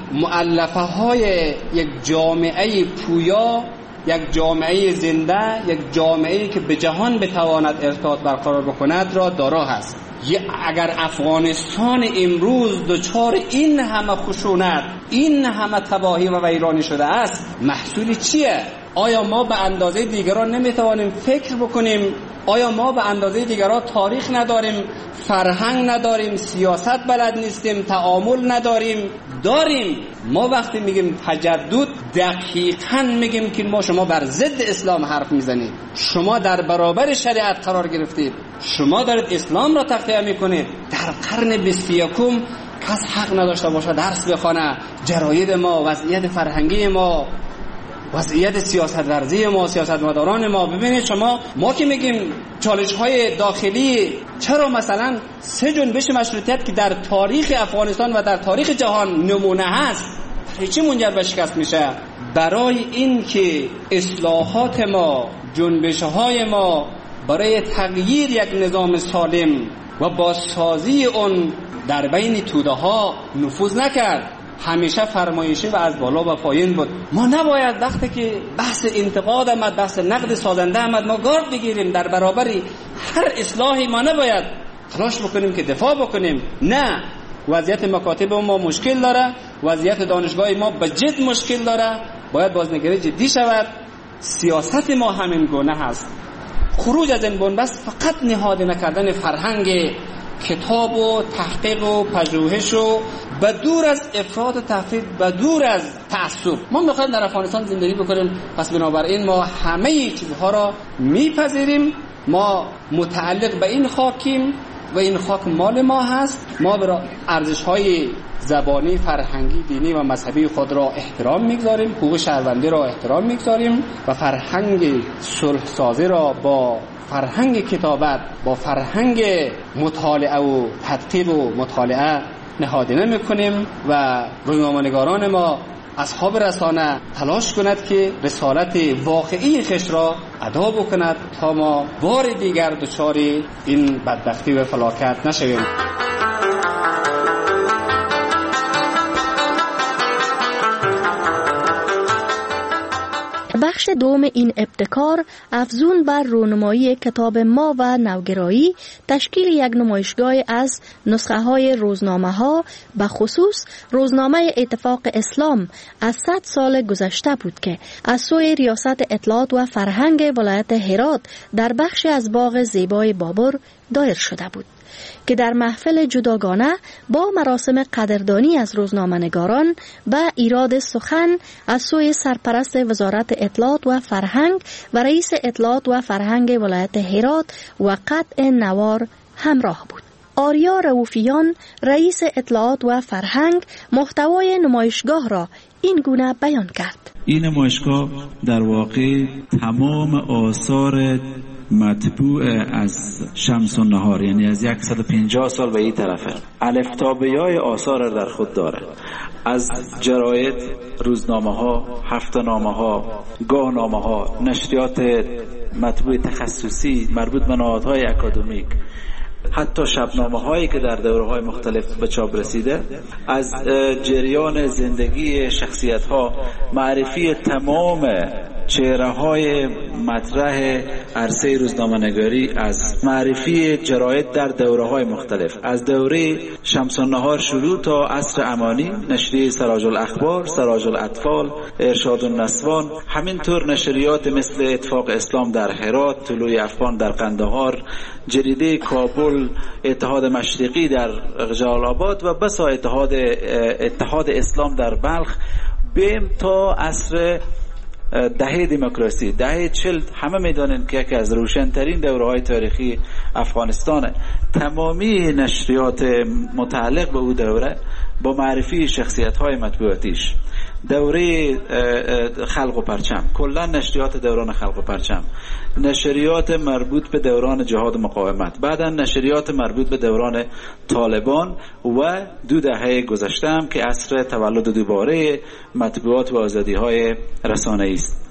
مؤلفه های یک جامعه پویا، یک جامعه زنده، یک جامعه که به جهان بتواند ارتباط برقرار بکند را دارا هست. اگر افغانستان امروز دچار این همه خشونت، این همه تباهی و ویرانی شده است، محصول چیه؟ آیا ما به اندازه دیگران نمیتوانیم فکر بکنیم؟ آیا ما به اندازه دیگران تاریخ نداریم، فرهنگ نداریم، سیاست بلد نیستیم، تعامل نداریم؟ داریم. ما وقتی میگیم تجدد دقیقاً میگیم که ما شما بر ضد اسلام حرف میزنید، شما در برابر شریعت قرار گرفتید، شما دارید اسلام را تقویه میکنید. در قرن بیست و یکم کس حق نداشته باشه درس بخونه جراید ما، وضعیت فرهنگی ما، وضعیت سیاست ورزی ما، سیاست مداران ما. ببینید شما، ما که میگیم چالش های داخلی، چرا مثلا سه جنبش مشروطیت که در تاریخ افغانستان و در تاریخ جهان نمونه هست، چی منجر به شکست میشه؟ برای این که اصلاحات ما، جنبش های ما برای تغییر یک نظام سالم و بازسازی اون در بین توده ها نفوذ نکرد. همیشه فرمایشی و از بالا و پایین بود. ما نباید وقتی که بحث انتقاد آمد، بحث نقد سازنده آمد، ما گارد بگیریم در برابر هر اصلاحی. ما نباید تلاش بکنیم که دفاع بکنیم. نه، وضعیت مکاتب ما مشکل داره، وضعیت دانشگاه ما به جد مشکل داره، باید بازنگری جدی شود. سیاست ما همین گونه هست. خروج از این بنبست فقط نهاده نکردن فرهنگ کتاب و تحقیق و پژوهش و به دور از افراط و تفرید، به دور از تعصب. ما میخوایم در افغانستان زندگی بکنیم، پس بنابراین ما همه چیزها را میپذیریم. ما متعلق به این خاکیم و این خاک مال ما هست. ما برای ارزش‌های زبانی، فرهنگی، دینی و مذهبی خود را احترام میگذاریم، حقوق شهروندی را احترام میگذاریم و فرهنگ صلح سازی را با فرهنگ کتابت، با فرهنگ مطالعه و تدقیق و مطالعه نهادینه میکنیم و روزنامه‌نگاران ما اصحاب رسانه تلاش کند که رسالت واقعی خش را ادا بکند تا ما بار دیگر دچار این بدبختی و فلاکت نشویم. بخش دوم این ابتکار افزون بر رونمایی کتاب ما و نوگرایی تشکیل یک نمایشگاه از نسخه های روزنامه ها به خصوص روزنامه اتفاق اسلام از صد سال گذشته بود که از سوی ریاست اطلاعات و فرهنگ ولایت هرات در بخش از باغ زیبای بابر دایر شده بود که در محفل جداگانه با مراسم قدردانی از روزنامه‌نگاران و ایراد سخن از سوی سرپرست وزارت اطلاعات و فرهنگ و رئیس اطلاعات و فرهنگ ولایت هرات و قطع نوار همراه بود. آریا رؤوفیان رئیس اطلاعات و فرهنگ محتوای نمایشگاه را این گونه بیان کرد: این نمایشگاه در واقع تمام آثار مطبوع از شمس النهار، یعنی از صد و پنجاه سال به این طرفه، الف تا بیای آثار در خود داره. از جراید، روزنامه ها، هفته‌نامه ها، گاهنامه ها، نشریات مطبوع تخصصی مربوط به نهادهای اکادمیک، حتی شبنامه هایی که در دوره های مختلف به چاپ رسیده، از جریان زندگی شخصیت ها، معرفی تمام چهره های مطرح عرصه روزنامه نگاری، از معرفی جراید در دوره های مختلف، از دوره شمس النهار شروع تا عصر امانی، نشریه سراج الاخبار، سراج الاطفال، ارشاد النسوان، همینطور نشریات مثل اتفاق اسلام در هرات، طلوع افغان در قندهار، جریده کابل، اتحاد مشرقی در جلال آباد و بسا اتحاد اتحاد اسلام در بلخ، بیم تا عصر دهه دموکراسی، دهه چل. همه میدانند که یکی از روشنترین دوره‌های تاریخی افغانستانه. تمامی نشریات متعلق به او دوره با معرفی شخصیت‌های مطبوعاتیش، دوره خلق و پرچم، کلا نشریات دوران خلق و پرچم، نشریات مربوط به دوران جهاد و مقاومت، بعدا نشریات مربوط به دوران طالبان و دو دهه گذشته هم که عصر تولد دوباره مطبوعات و آزادی‌های رسانه‌ای است.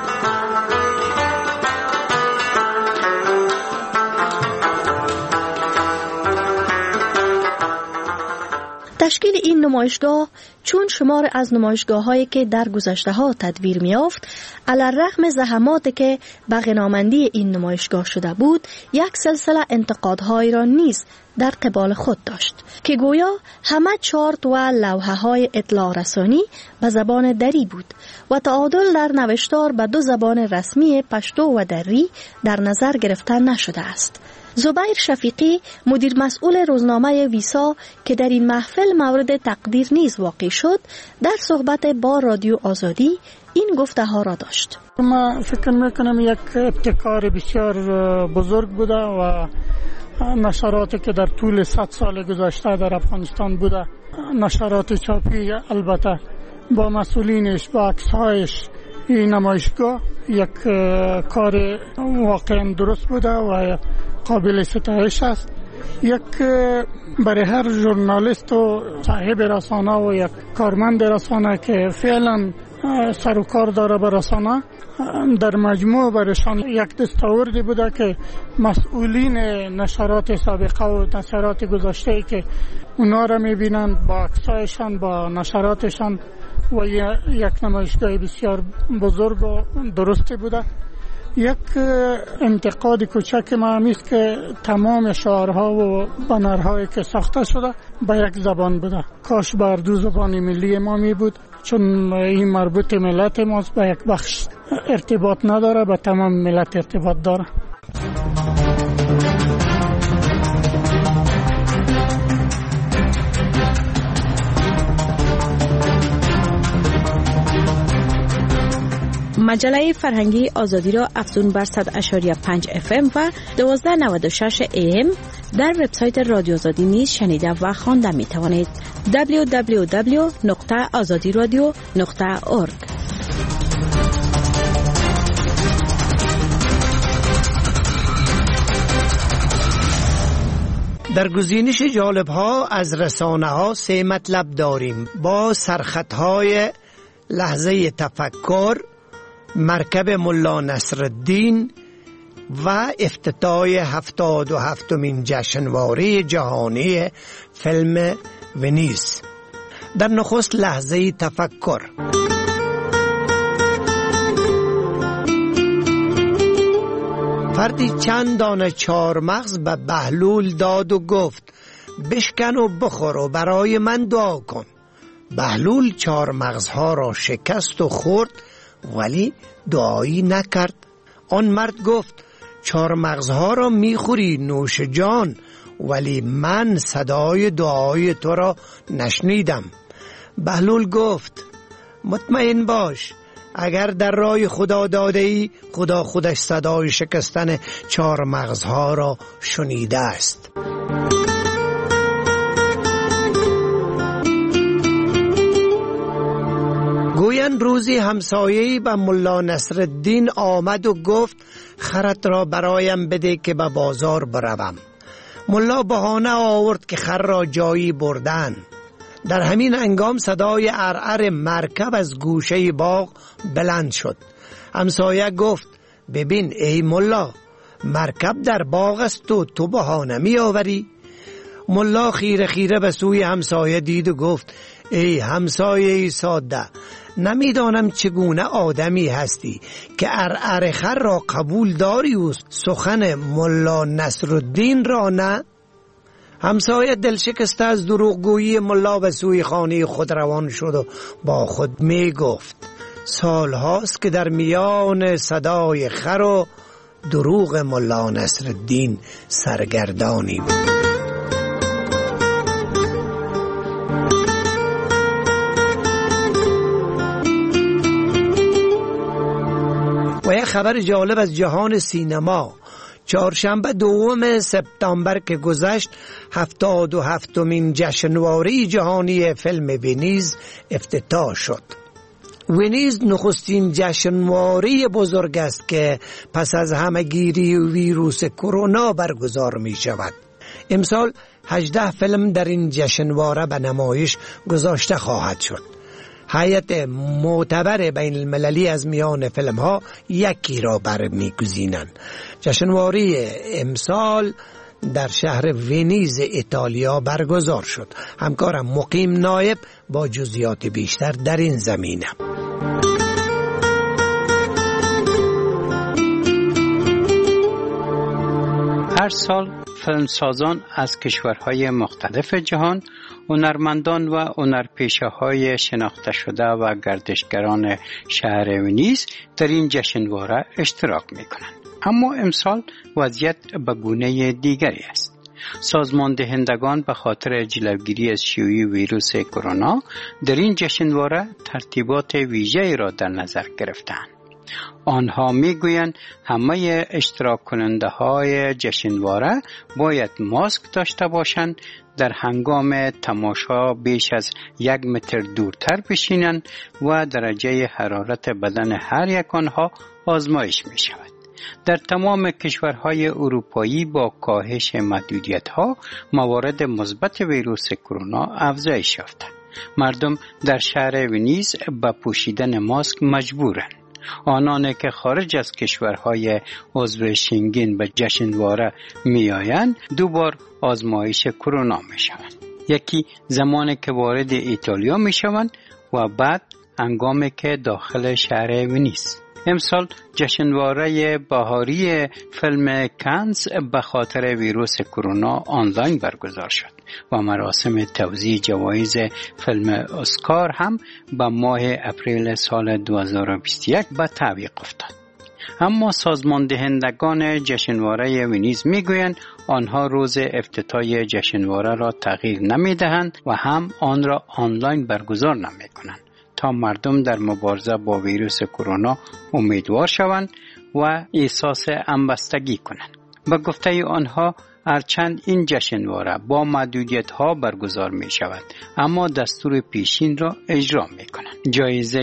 تشکیل این نمایشگاه چون شمار از نمایشگاه هایی که در گذشته ها تدبیر می یافت، علی‌رغم زحماتی که به غنامندی این نمایشگاه شده بود، یک سلسله انتقادهایی را نیز در قبال خود داشت که گویا همه چارت و لوحه های اطلاع رسانی به زبان دری بود و تعادل در نوشتار به دو زبان رسمی پشتو و دری در نظر گرفته نشده است. زبیر شفیقی مدیر مسئول روزنامه ویسا که در این محفل مورد تقدیر نیز واقع شد، در صحبت با رادیو آزادی این گفته ها را داشت. من فکر میکنم یک ابتکار بسیار بزرگ بوده و نشراتی که در طول صد سال گذشته در افغانستان بوده، نشرات چاپی البته با مسئولینش، با عکسهایش، این نمایشگاه یک کار واقعا درست بوده و قابل ستایش است. یک برای هر ژورنالیست و صاحب رسانه و یک کارمند رسانه که فعلا سر و کار داره به رسانه، در مجموع برشان یک دستاوردی بوده که مسئولین نشرات سابقه و نشرات گذشته که اونا را میبینند با عکسایشان، با نشراتشان، و یک نمایشگاه بسیار بزرگ و درستی بوده. یک انتقاد کوچک ما همیست که تمام شعارها و بنرهایی که ساخته شده به یک زبان بوده. کاش بر دو زبان ملی ما می بود، چون این مربوط ملت ماست، به یک بخش ارتباط نداره، به تمام ملت ارتباط داره. مجله فرهنگی آزادی را افزون بر صد و پنج اف ام و دوازده نود و شش ای ام در وبسایت رادیو آزادی نیز شنیده و خوانده می توانید. دبلیو دبلیو دبلیو نقطه آزادی رادیو نقطه اورگ. در گزینش جالب ها از رسانه ها سه مطلب داریم با سرخط های لحظه تفکر، مرکب ملا نصرالدین و افتتاح هفتاد و هفتمین جشنواره جهانی فیلم ونیز. در نخست لحظه تفکر. فردی چند دانه چارمغز به بهلول داد و گفت بشکن و بخور و برای من دعا کن. بهلول چارمغزها را شکست و خورد ولی دعایی نکرد. آن مرد گفت چارمغزها را میخوری نوش جان، ولی من صدای دعای تو را نشنیدم. بهلول گفت مطمئن باش، اگر در راه خدا داده ای، خدا خودش صدای شکستن چارمغزها را شنیده است. گویند روزی همسایه‌ای به ملا نصرالدین آمد و گفت خرت را برایم بده که به بازار بروم. ملا بهانه آورد که خر را جایی بردن. در همین هنگام صدای عرعر مرکب از گوشه باغ بلند شد. همسایه گفت ببین ای ملا، مرکب در باغ است و تو بهانه می آوری؟ ملا خیره خیره به سوی همسایه دید و گفت ای همسایه ساده، نمیدانم چگونه آدمی هستی که عرعر خر را قبول داری و سخن ملا نصرالدین را نه؟ همسایه دلشکسته از دروغگویی ملا به سوی خانه خود روان شد و با خود می گفت سال هاست که در میان صدای خر و دروغ ملا نصرالدین سرگردانیم. و یک خبر جالب از جهان سینما. چهارشنبه دوم سپتامبر که گذشت، هفتاد و هفتمین جشنواره جهانی فیلم ونیز افتتاح شد. ونیز نخستین جشنواره بزرگ است که پس از همهگیری ویروس کرونا برگزار می شود. امسال هجده فیلم در این جشنواره به نمایش گذاشته خواهد شد. هیئت معتبر بین المللی از میان فیلم ها یکی را برمیگزینند. جشنواره امسال در شهر ونیز ایتالیا برگزار شد. همکارم مقیم نایب با جزئیات بیشتر در این زمینه. هر سال فیلمسازان از کشورهای مختلف جهان، هنرمندان و هنرپیشه‌های شناخته شده و گردشگران شهر ونیز در این جشنواره اشتراک می‌کنند. اما امسال وضعیت به گونه دیگری است. سازمان دهندگان به خاطر جلوگیری از شیوع ویروس کرونا در این جشنواره ترتیبات ویژه‌ای را در نظر گرفتند. آنها میگویند همه اشتراک کننده های جشنواره باید ماسک داشته باشند، در هنگام تماشا بیش از یک متر دورتر بشینند و درجه حرارت بدن هر یک آنها آزمایش می شود. در تمام کشورهای اروپایی با کاهش محدودیت‌ها موارد مثبت ویروس کرونا افزایش یافته. مردم در شهر ونیز به پوشیدن ماسک مجبورند. آنان که خارج از کشورهای عضو شنگن به جشنواره می آیند دو بار آزمایش کرونا می شوند. یکی زمانی که وارد ایتالیا می شوند و بعد هنگامی که داخل شهر ونیز. امسال جشنواره بهاری فیلم کانز به خاطر ویروس کرونا آنلاین برگزار شد و مراسم توزیع جوایز فیلم اسکار هم به ماه اپریل سال دو هزار و بیست و یک به تعویق افتاد. اما سازمان دهندگان جشنواره ونیز میگویند آنها روز افتتاح جشنواره را تغییر نمیدهند و هم آن را آنلاین برگزار نمیکنند تا مردم در مبارزه با ویروس کرونا امیدوار شوند و احساس همبستگی کنند. به گفته آنها هرچند این جشنواره با محدودیت ها برگزار می شود اما دستور پیشین را اجرا می کنند. جایزه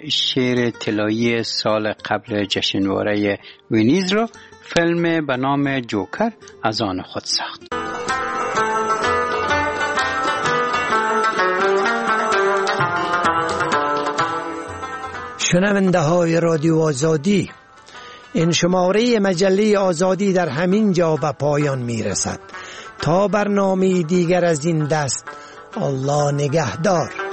شیر طلایی سال قبل جشنواره ونیز را فیلم به نام جوکر از آن خود ساخت. شنونده های رادیو آزادی، این شماره مجله آزادی در همین جا به پایان می رسد. تا برنامه دیگر از این دست، الله نگهدار.